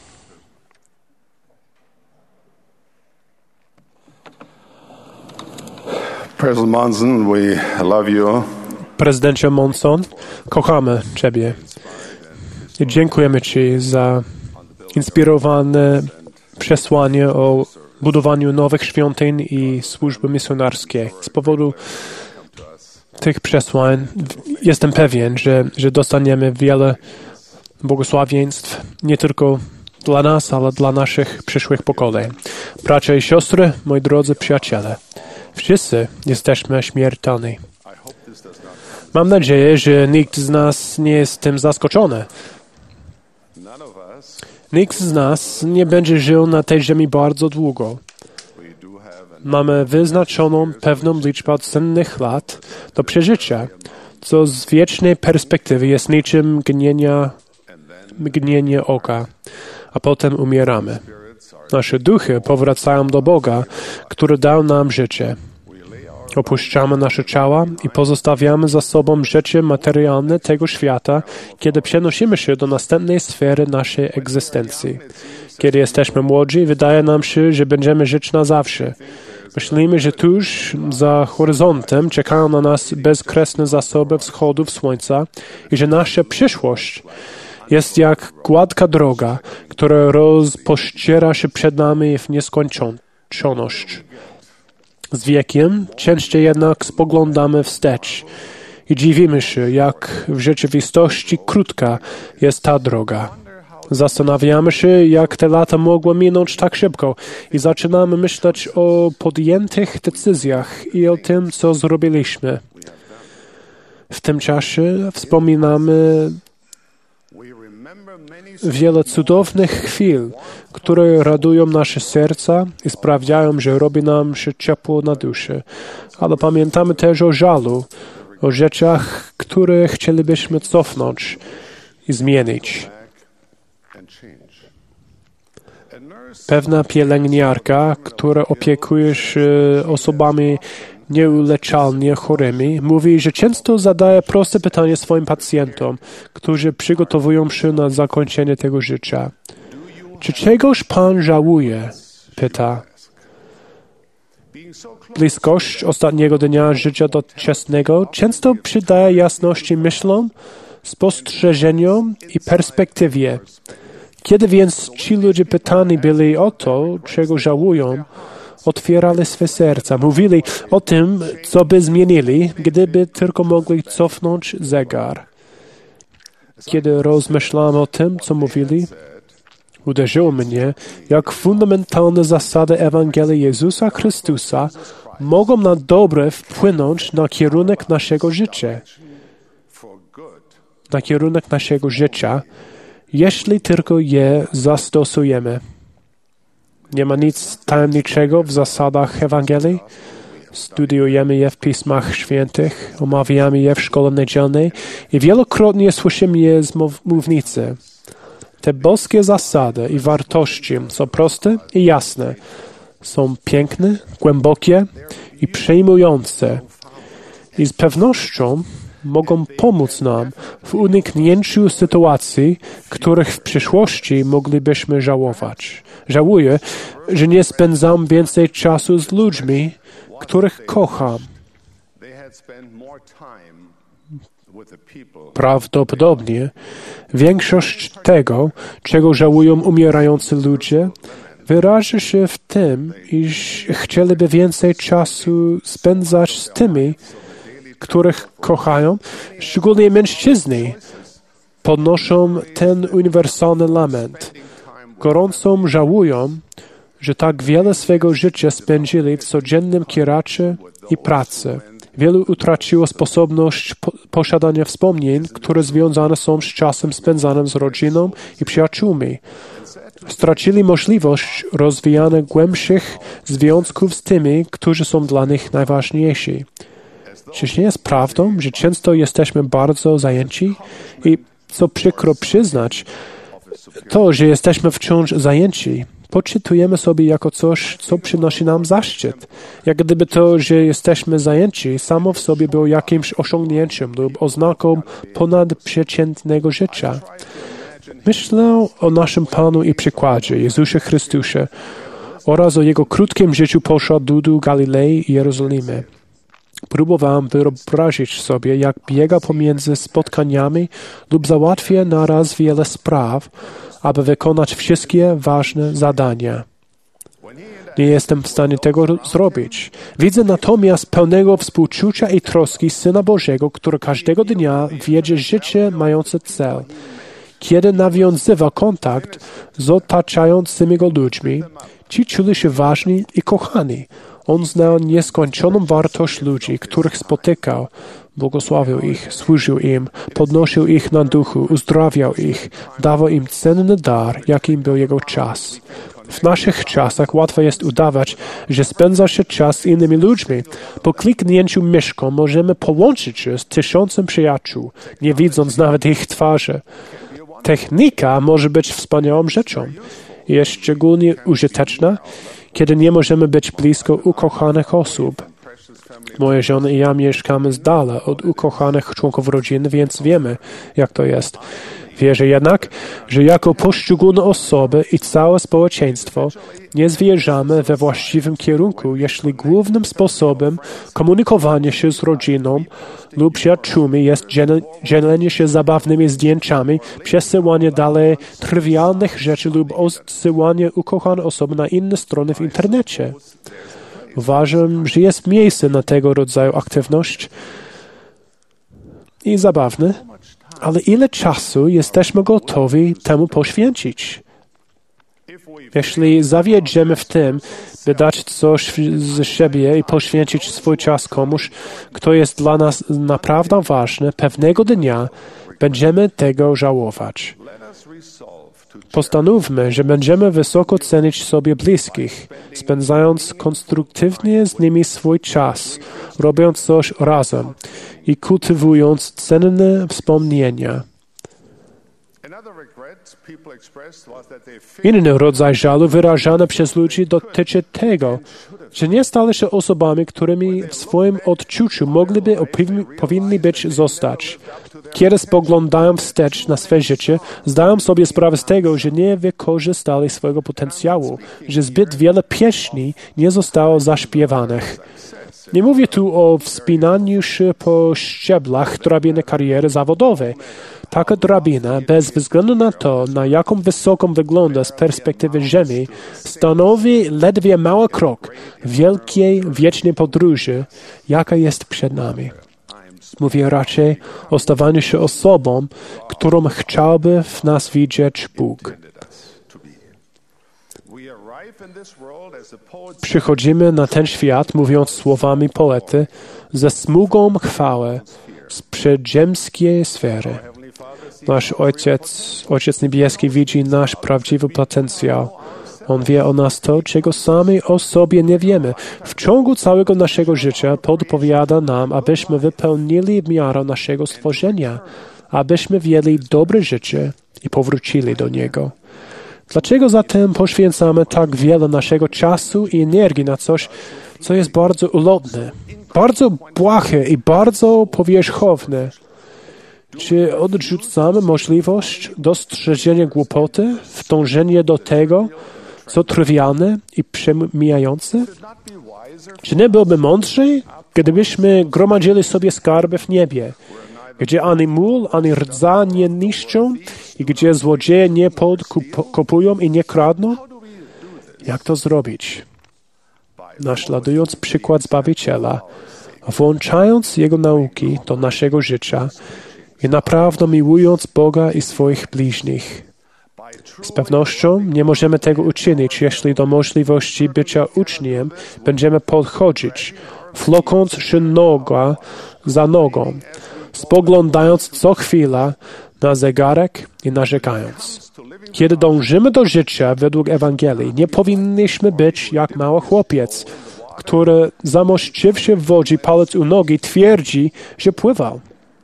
President Monson, we love you. Prezydencie Monson, kochamy Ciebie i dziękujemy Ci za inspirowane przesłanie o budowaniu nowych świątyń i służby misjonarskiej. Z powodu tych przesłań jestem pewien, że dostaniemy wiele błogosławieństw nie tylko dla nas, ale dla naszych przyszłych pokoleń. Bracia i siostry, moi drodzy przyjaciele, wszyscy jesteśmy śmiertelni. Mam nadzieję, że nikt z nas nie jest tym zaskoczony. Nikt z nas nie będzie żył na tej ziemi bardzo długo. Mamy wyznaczoną pewną liczbę cennych lat do przeżycia, co z wiecznej perspektywy jest niczym mgnienie oka, a potem umieramy. Nasze duchy powracają do Boga, który dał nam życie. Opuszczamy nasze ciała i pozostawiamy za sobą rzeczy materialne tego świata, kiedy przenosimy się do następnej sfery naszej egzystencji. Kiedy jesteśmy młodzi, wydaje nam się, że będziemy żyć na zawsze. Myślimy, że tuż za horyzontem czekają na nas bezkresne zasoby wschodów słońca i że nasza przyszłość jest jak gładka droga, która rozpościera się przed nami w nieskończoność. Z wiekiem częściej jednak spoglądamy wstecz i dziwimy się, jak w rzeczywistości krótka jest ta droga. Zastanawiamy się, jak te lata mogły minąć tak szybko i zaczynamy myśleć o podjętych decyzjach i o tym, co zrobiliśmy. W tym czasie wspominamy wiele cudownych chwil, które radują nasze serca i sprawiają, że robi nam się ciepło na duszy. Ale pamiętamy też o żalu, o rzeczach, które chcielibyśmy cofnąć i zmienić. Pewna pielęgniarka, która opiekuje się osobami nieuleczalnie chorymi, mówi, że często zadaje proste pytanie swoim pacjentom, którzy przygotowują się na zakończenie tego życia. Czy czegoś Pan żałuje? Pyta. Bliskość ostatniego dnia życia doczesnego często przydaje jasności myślom, spostrzeżeniom i perspektywie. Kiedy więc ci ludzie pytani byli o to, czego żałują, otwierali swe serca, mówili o tym, co by zmienili, gdyby tylko mogli cofnąć zegar. Kiedy rozmyślałem o tym, co mówili, uderzyło mnie, jak fundamentalne zasady Ewangelii Jezusa Chrystusa mogą na dobre wpłynąć na kierunek naszego życia. Na kierunek naszego życia, jeśli tylko je zastosujemy. Nie ma nic tajemniczego w zasadach Ewangelii. Studiujemy je w Pismach Świętych, omawiamy je w szkole niedzielnej i wielokrotnie słyszymy je z mównicy. Te boskie zasady i wartości są proste i jasne. Są piękne, głębokie i przejmujące. I z pewnością mogą pomóc nam w uniknięciu sytuacji, których w przyszłości moglibyśmy żałować. Żałuję, że nie spędzam więcej czasu z ludźmi, których kocham. Prawdopodobnie większość tego, czego żałują umierający ludzie, wyraża się w tym, iż chcieliby więcej czasu spędzać z tymi, których kochają, szczególnie mężczyźni, podnoszą ten uniwersalny lament. Gorąco żałują, że tak wiele swego życia spędzili w codziennym kieracie i pracy. Wielu utraciło sposobność posiadania wspomnień, które związane są z czasem spędzanym z rodziną i przyjaciółmi. Stracili możliwość rozwijania głębszych związków z tymi, którzy są dla nich najważniejsi. Czyż nie jest prawdą, że często jesteśmy bardzo zajęci i, co przykro przyznać, to, że jesteśmy wciąż zajęci, poczytujemy sobie jako coś, co przynosi nam zaszczyt. Jak gdyby to, że jesteśmy zajęci, samo w sobie było jakimś osiągnięciem lub oznaką ponadprzeciętnego życia. Myślę o naszym Panu i przykładzie, Jezusie Chrystusie, oraz o Jego krótkim życiu pośród ludu Galilei i Jerozolimy. Próbowałem wyobrazić sobie, jak biega pomiędzy spotkaniami lub załatwia naraz wiele spraw, aby wykonać wszystkie ważne zadania. Nie jestem w stanie tego zrobić. Widzę natomiast pełnego współczucia i troski Syna Bożego, który każdego dnia wiedzie życie mające cel. Kiedy nawiązywał kontakt z otaczającymi go ludźmi, ci czuli się ważni i kochani. On znał nieskończoną wartość ludzi, których spotykał. Błogosławił ich, służył im, podnosił ich na duchu, uzdrawiał ich, dawał im cenny dar, jakim był jego czas. W naszych czasach łatwo jest udawać, że spędza się czas z innymi ludźmi. Po kliknięciu myszką możemy połączyć się z 1000 przyjaciół, nie widząc nawet ich twarzy. Technika może być wspaniałą rzeczą. Jest szczególnie użyteczna, kiedy nie możemy być blisko ukochanych osób. Moja żona i ja mieszkamy z dala od ukochanych członków rodziny, więc wiemy, jak to jest. Wierzę jednak, że jako poszczególne osoby i całe społeczeństwo nie zmierzamy we właściwym kierunku, jeśli głównym sposobem komunikowania się z rodziną lub przyjaciółmi jest dzielenie się zabawnymi zdjęciami, przesyłanie dalej trywialnych rzeczy lub odsyłanie ukochanej osoby na inne strony w internecie. Uważam, że jest miejsce na tego rodzaju aktywność i zabawne, ale ile czasu jesteśmy gotowi temu poświęcić? Jeśli zawiedziemy w tym, by dać coś z siebie i poświęcić swój czas komuś, kto jest dla nas naprawdę ważny, pewnego dnia będziemy tego żałować. Postanówmy, że będziemy wysoko cenić sobie bliskich, spędzając konstruktywnie z nimi swój czas, robiąc coś razem i kultywując cenne wspomnienia. Inny rodzaj żalu wyrażany przez ludzi dotyczy tego, że nie stali się osobami, którymi w swoim odczuciu mogliby powinni być zostać. Kiedy spoglądają wstecz na swe życie, zdają sobie sprawę z tego, że nie wykorzystali swojego potencjału, że zbyt wiele pieśni nie zostało zaśpiewanych. Nie mówię tu o wspinaniu się po szczeblach drabiny kariery zawodowej. Taka drabina, bez względu na to, na jaką wysoką wygląda z perspektywy Ziemi, stanowi ledwie mały krok wielkiej, wiecznej podróży, jaka jest przed nami. Mówię raczej o stawaniu się osobą, którą chciałby w nas widzieć Bóg. Przychodzimy na ten świat, mówiąc słowami poety, ze smugą chwały z przedziemskiej sfery. Nasz Ojciec Niebieski widzi nasz prawdziwy potencjał. On wie o nas to, czego sami o sobie nie wiemy. W ciągu całego naszego życia podpowiada nam, abyśmy wypełnili miarę naszego stworzenia, abyśmy wiedli dobre życie i powrócili do Niego. Dlaczego zatem poświęcamy tak wiele naszego czasu i energii na coś, co jest bardzo ulotne, bardzo błahe i bardzo powierzchowne? Czy odrzucamy możliwość dostrzeżenia głupoty w dążeniu do tego, co trywialne i przemijające? Czy nie byłoby mądrzej, gdybyśmy gromadzili sobie skarby w niebie, gdzie ani mól, ani rdza nie niszczą i gdzie złodzieje nie podkopują i nie kradną? Jak to zrobić? Naśladując przykład Zbawiciela, włączając Jego nauki do naszego życia i naprawdę miłując Boga i swoich bliźnich. Z pewnością nie możemy tego uczynić, jeśli do możliwości bycia uczniem będziemy podchodzić, flokąc się noga za nogą, spoglądając co chwila na zegarek i narzekając. Kiedy dążymy do życia według Ewangelii, nie powinniśmy być jak mały chłopiec, który zamościwszy w wodzie palec u nogi twierdzi, że pływał.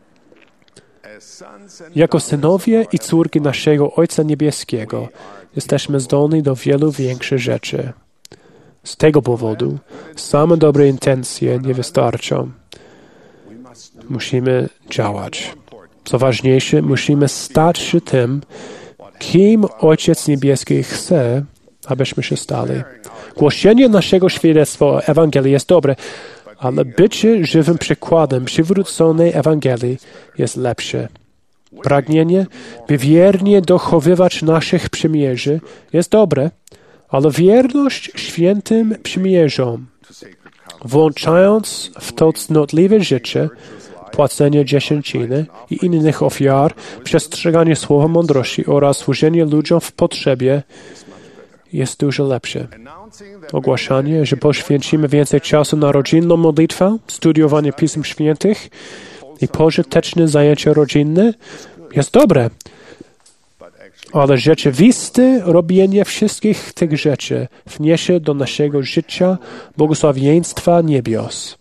Jako synowie i córki naszego Ojca Niebieskiego jesteśmy zdolni do wielu większych rzeczy. Z tego powodu same dobre intencje nie wystarczą. Musimy działać. Co ważniejsze, musimy stać się tym, kim Ojciec Niebieski chce, abyśmy się stali. Głoszenie naszego świadectwa o Ewangelii jest dobre, ale bycie żywym przykładem przywróconej Ewangelii jest lepsze. Pragnienie, by wiernie dochowywać naszych przymierzy jest dobre, ale wierność świętym przymierzom, włączając w to cnotliwe życie, płacenie dziesięciny i innych ofiar, przestrzeganie słowa mądrości oraz służenie ludziom w potrzebie jest dużo lepsze. Ogłaszanie, że poświęcimy więcej czasu na rodzinną modlitwę, studiowanie Pism Świętych i pożyteczne zajęcia rodzinne jest dobre. Ale rzeczywiste robienie wszystkich tych rzeczy wniesie do naszego życia błogosławieństwa niebios.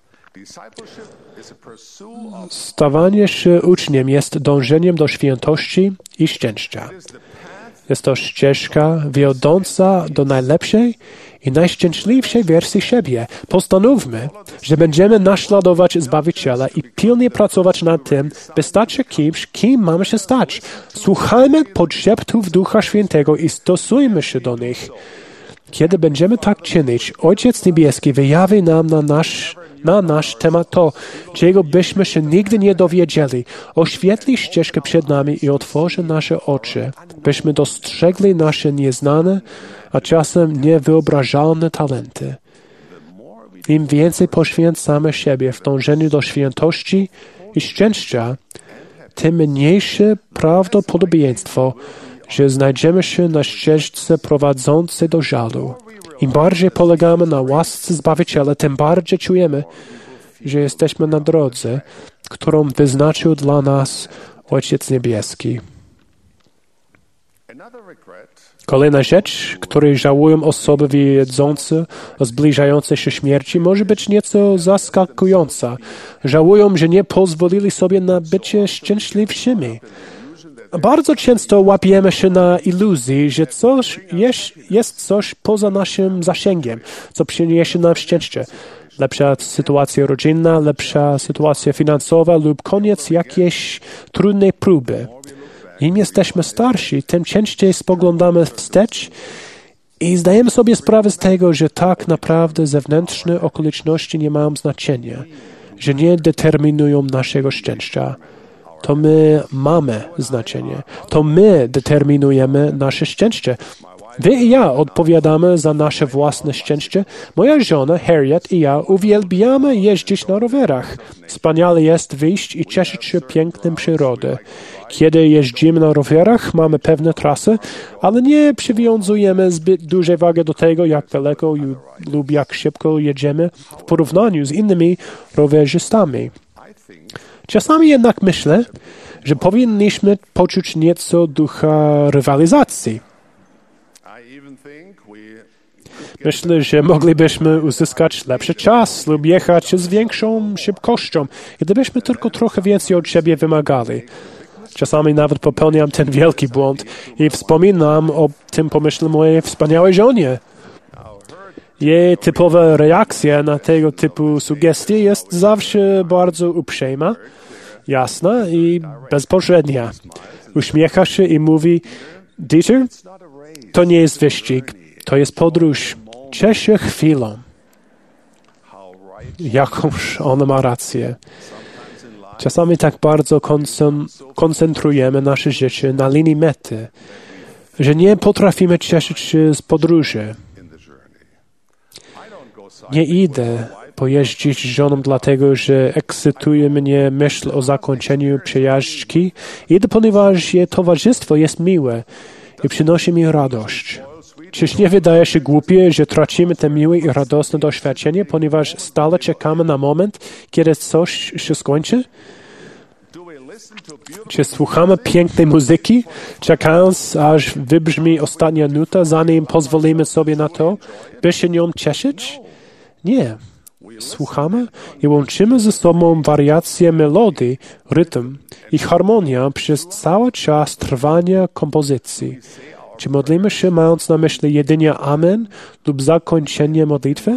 Stawanie się uczniem jest dążeniem do świętości i szczęścia. Jest to ścieżka wiodąca do najlepszej i najszczęśliwszej wersji siebie. Postanówmy, że będziemy naśladować Zbawiciela i pilnie pracować nad tym, by stać się kimś, kim mamy się stać. Słuchajmy podszeptów Ducha Świętego i stosujmy się do nich. Kiedy będziemy tak czynić, Ojciec Niebieski wyjawi nam na nasz temat to, czego byśmy się nigdy nie dowiedzieli. Oświetli ścieżkę przed nami i otworzy nasze oczy, byśmy dostrzegli nasze nieznane, a czasem niewyobrażalne talenty. Im więcej poświęcamy siebie w dążeniu do świętości i szczęścia, tym mniejsze prawdopodobieństwo, że znajdziemy się na ścieżce prowadzącej do żalu. Im bardziej polegamy na łasce Zbawiciela, tym bardziej czujemy, że jesteśmy na drodze, którą wyznaczył dla nas Ojciec Niebieski. Kolejna rzecz, której żałują osoby wiedzące o zbliżającej się śmierci, może być nieco zaskakująca. Żałują, że nie pozwolili sobie na bycie szczęśliwszymi. Bardzo często łapiemy się na iluzji, że jest coś poza naszym zasięgiem, co przyniesie nam szczęście. Lepsza sytuacja rodzinna, lepsza sytuacja finansowa lub koniec jakiejś trudnej próby. Im jesteśmy starsi, tym częściej spoglądamy wstecz i zdajemy sobie sprawę z tego, że tak naprawdę zewnętrzne okoliczności nie mają znaczenia, że nie determinują naszego szczęścia. To my mamy znaczenie. To my determinujemy nasze szczęście. Wy i ja odpowiadamy za nasze własne szczęście. Moja żona, Harriet, i ja uwielbiamy jeździć na rowerach. Wspaniale jest wyjść i cieszyć się pięknem przyrody. Kiedy jeździmy na rowerach, mamy pewne trasy, ale nie przywiązujemy zbyt dużej wagi do tego, jak daleko lub jak szybko jedziemy w porównaniu z innymi rowerzystami. Czasami jednak myślę, że powinniśmy poczuć nieco ducha rywalizacji. Myślę, że moglibyśmy uzyskać lepszy czas lub jechać z większą szybkością, gdybyśmy tylko trochę więcej od siebie wymagali. Czasami nawet popełniam ten wielki błąd i wspominam o tym pomyśle mojej wspaniałej żonie. Jej typowa reakcja na tego typu sugestie jest zawsze bardzo uprzejma, jasna i bezpośrednia. Uśmiecha się i mówi: Dieter, to nie jest wyścig, to jest podróż. Ciesz się chwilą. Jakąż ona ma rację. Czasami tak bardzo koncentrujemy nasze życie na linii mety, że nie potrafimy cieszyć się z podróży. Nie idę pojeździć z żoną dlatego, że ekscytuje mnie myśl o zakończeniu przejażdżki. Idę, ponieważ jej towarzystwo jest miłe i przynosi mi radość. Czyż nie wydaje się głupie, że tracimy te miłe i radosne doświadczenie, ponieważ stale czekamy na moment, kiedy coś się skończy? Czy słuchamy pięknej muzyki, czekając, aż wybrzmi ostatnia nuta, zanim pozwolimy sobie na to, by się nią cieszyć? Nie. Słuchamy i łączymy ze sobą wariacje melodii, rytm i harmonia przez cały czas trwania kompozycji. Czy modlimy się, mając na myśli jedynie amen lub zakończenie modlitwy?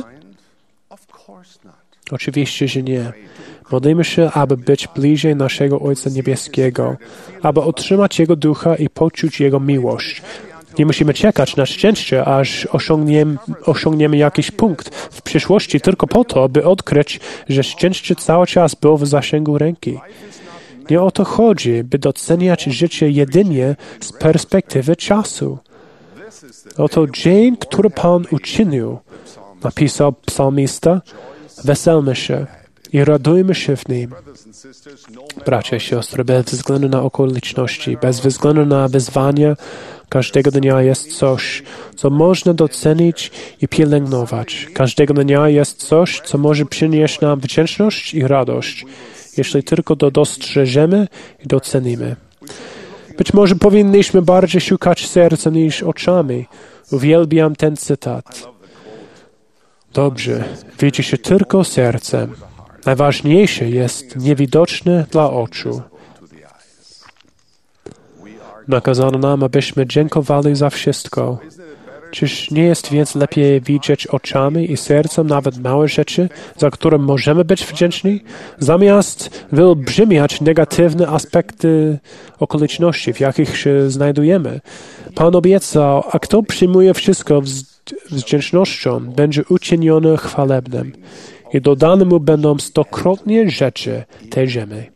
Oczywiście, że nie. Modlimy się, aby być bliżej naszego Ojca Niebieskiego, aby otrzymać Jego Ducha i poczuć Jego miłość. Nie musimy czekać na szczęście, aż osiągniemy jakiś punkt w przyszłości tylko po to, by odkryć, że szczęście cały czas było w zasięgu ręki. Nie o to chodzi, by doceniać życie jedynie z perspektywy czasu. Oto dzień, który Pan uczynił, napisał psalmista, weselmy się i radujmy się w nim. Bracia i siostry, bez względu na okoliczności, bez względu na wyzwania, każdego dnia jest coś, co można docenić i pielęgnować. Każdego dnia jest coś, co może przynieść nam wdzięczność i radość, jeśli tylko to dostrzeżemy i docenimy. Być może powinniśmy bardziej szukać serca niż oczami. Uwielbiam ten cytat. Dobrze, widzi się tylko sercem. Najważniejsze jest niewidoczne dla oczu. Nakazano nam, abyśmy dziękowali za wszystko. Czyż nie jest więc lepiej widzieć oczami i sercem nawet małe rzeczy, za które możemy być wdzięczni, zamiast wyolbrzymiać negatywne aspekty okoliczności, w jakich się znajdujemy? Pan obiecał, a kto przyjmuje wszystko z wdzięcznością, będzie uczyniony chwalebnym i dodane mu będą 100-krotnie rzeczy tej ziemi.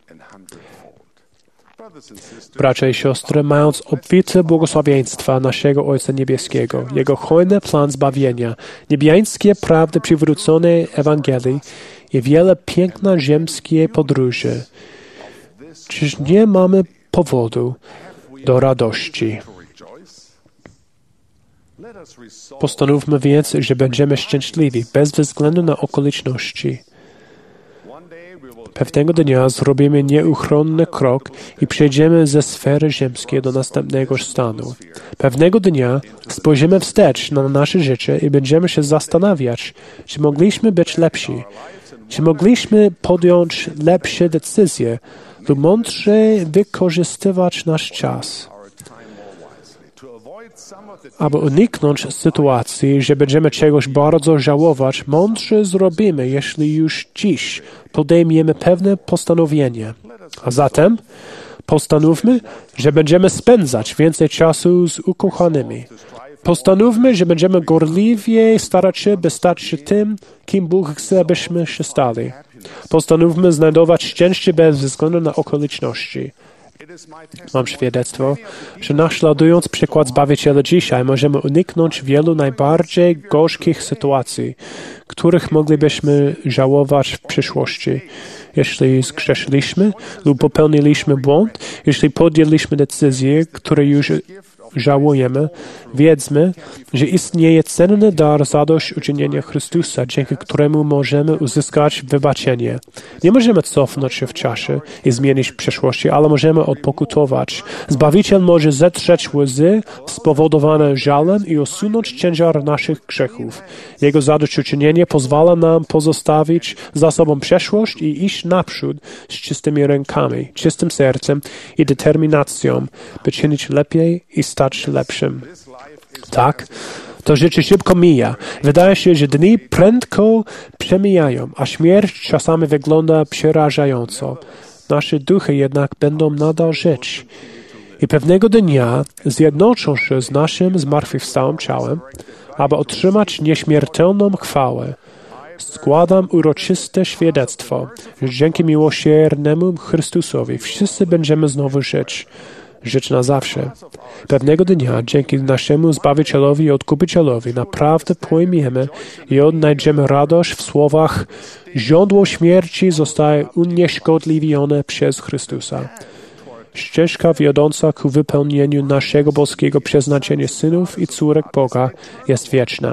Bracia i siostry, mając obfite błogosławieństwa naszego Ojca Niebieskiego, Jego hojny plan zbawienia, niebiańskie prawdy przywróconej Ewangelii i wiele piękna ziemskiej podróży, czyż nie mamy powodu do radości? Postanówmy więc, że będziemy szczęśliwi bez względu na okoliczności. Pewnego dnia zrobimy nieuchronny krok i przejdziemy ze sfery ziemskiej do następnego stanu. Pewnego dnia spojrzymy wstecz na nasze życie i będziemy się zastanawiać, czy mogliśmy być lepsi, czy mogliśmy podjąć lepsze decyzje lub mądrzej wykorzystywać nasz czas. Aby uniknąć sytuacji, że będziemy czegoś bardzo żałować, mądrze zrobimy, jeśli już dziś podejmiemy pewne postanowienie. A zatem postanówmy, że będziemy spędzać więcej czasu z ukochanymi. Postanówmy, że będziemy gorliwie starać się, by stać się tym, kim Bóg chce, byśmy się stali. Postanówmy znajdować szczęście bez względu na okoliczności. Mam świadectwo, że naśladując przykład Zbawiciela dzisiaj, możemy uniknąć wielu najbardziej gorzkich sytuacji, których moglibyśmy żałować w przyszłości. Jeśli zgrzeszyliśmy lub popełniliśmy błąd, jeśli podjęliśmy decyzję, której już żałujemy, wiedzmy, że istnieje cenny dar zadośćuczynienia Chrystusa, dzięki któremu możemy uzyskać wybaczenie. Nie możemy cofnąć się w czasie i zmienić przeszłości, ale możemy odpokutować. Zbawiciel może zetrzeć łzy spowodowane żalem i usunąć ciężar naszych grzechów. Jego zadośćuczynienie pozwala nam pozostawić za sobą przeszłość i iść naprzód z czystymi rękami, czystym sercem i determinacją, by czynić lepiej i stać się lepszym. Tak, to życie szybko mija. Wydaje się, że dni prędko przemijają, a śmierć czasami wygląda przerażająco. Nasze duchy jednak będą nadal żyć. I pewnego dnia zjednoczą się z naszym zmartwychwstałym ciałem, aby otrzymać nieśmiertelną chwałę. Składam uroczyste świadectwo, że dzięki miłosiernemu Chrystusowi wszyscy będziemy znowu żyć na zawsze. Pewnego dnia, dzięki naszemu Zbawicielowi i Odkupicielowi, naprawdę pojmiemy i odnajdziemy radość w słowach: źródło śmierci zostaje unieszkodliwione przez Chrystusa. Ścieżka wiodąca ku wypełnieniu naszego boskiego przeznaczenia synów i córek Boga jest wieczna.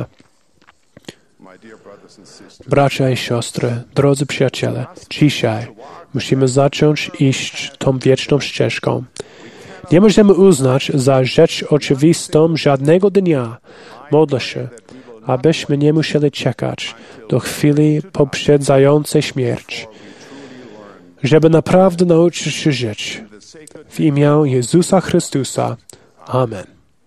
Bracia i siostry, drodzy przyjaciele, dzisiaj musimy zacząć iść tą wieczną ścieżką. Nie możemy uznać za rzecz oczywistą żadnego dnia. Modlę się, abyśmy nie musieli czekać do chwili poprzedzającej śmierć, żeby naprawdę nauczyć się żyć. W imię Jezusa Chrystusa. Amen.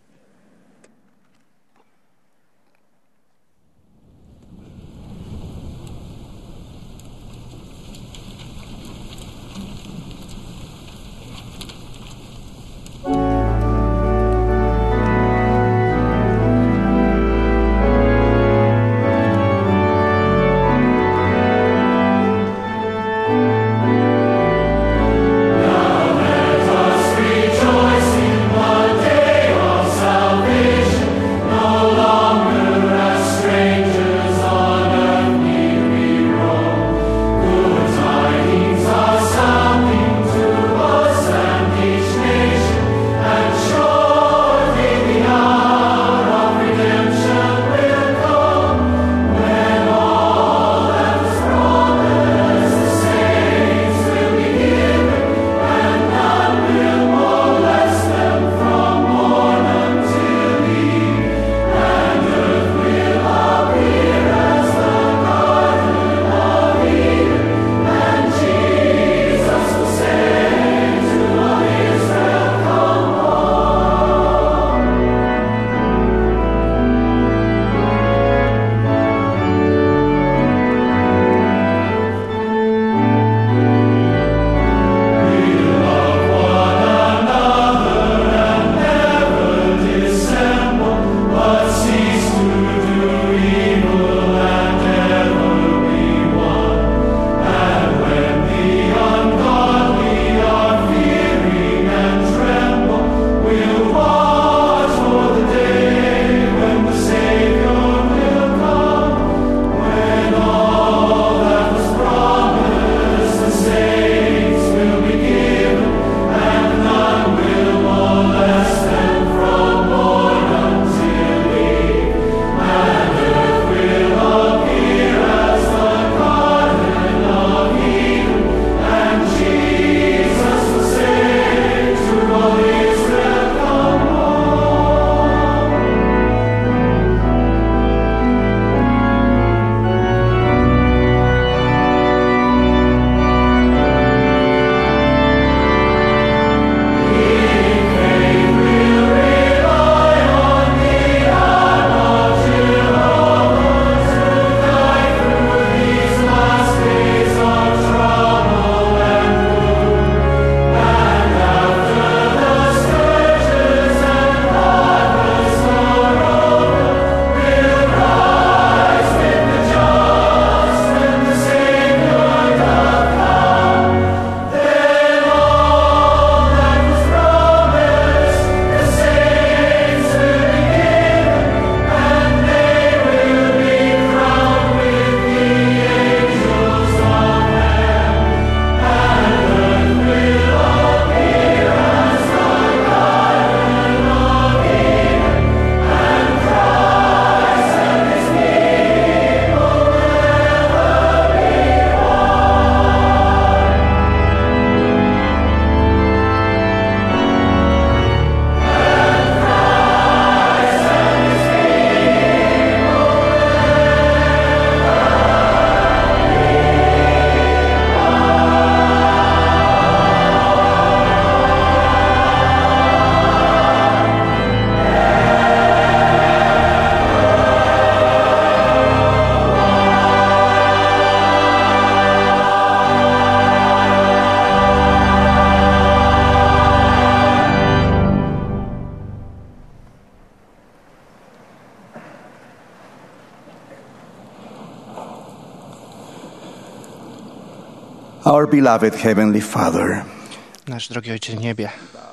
Our beloved Heavenly Father, nasz drogi Ojcze w niebie,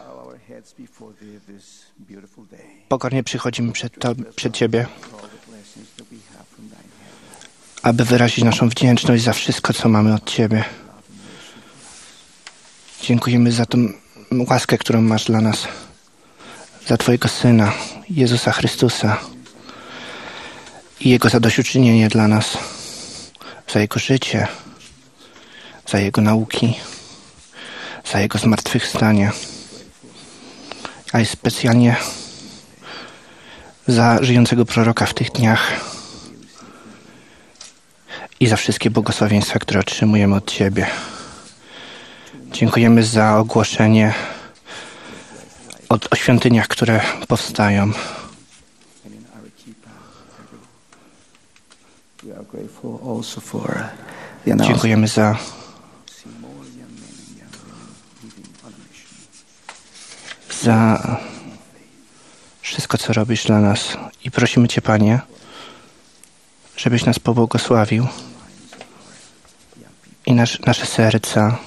pokornie przychodzimy przed Ciebie, aby wyrazić naszą wdzięczność za wszystko, co mamy od Ciebie. Dziękujemy za tą łaskę, którą masz dla nas, za Twojego Syna, Jezusa Chrystusa i Jego zadośćuczynienie dla nas, za Jego życie, za Jego nauki, za Jego zmartwychwstanie, a i specjalnie za żyjącego proroka w tych dniach i za wszystkie błogosławieństwa, które otrzymujemy od Ciebie. Dziękujemy za ogłoszenie o świątyniach, które powstają. Dziękujemy za wszystko, co robisz dla nas. I prosimy Cię, Panie, żebyś nas pobłogosławił i nasze serca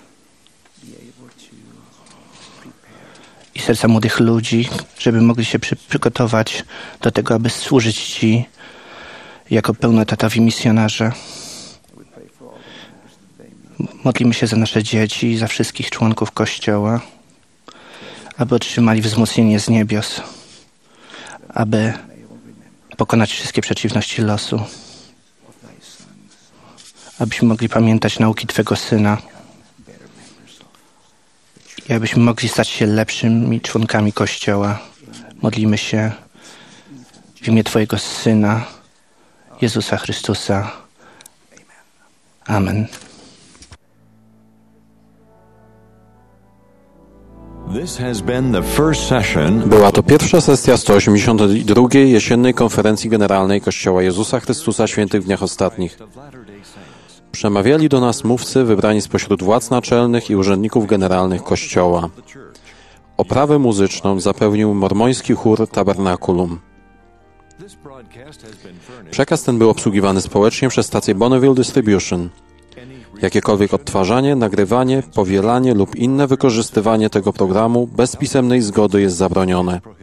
i serca młodych ludzi, żeby mogli się przygotować do tego, aby służyć Ci jako pełnotatowi misjonarze. Modlimy się za nasze dzieci i za wszystkich członków Kościoła, aby otrzymali wzmocnienie z niebios, aby pokonać wszystkie przeciwności losu, abyśmy mogli pamiętać nauki Twego Syna i abyśmy mogli stać się lepszymi członkami Kościoła. Modlimy się w imię Twojego Syna, Jezusa Chrystusa. Amen. Była to pierwsza sesja 182. jesiennej konferencji generalnej Kościoła Jezusa Chrystusa Świętych w Dniach Ostatnich. Przemawiali do nas mówcy wybrani spośród władz naczelnych i urzędników generalnych Kościoła. Oprawę muzyczną zapewnił mormoński chór Tabernakulum. Przekaz ten był obsługiwany społecznie przez stację Bonneville Distribution. Jakiekolwiek odtwarzanie, nagrywanie, powielanie lub inne wykorzystywanie tego programu bez pisemnej zgody jest zabronione.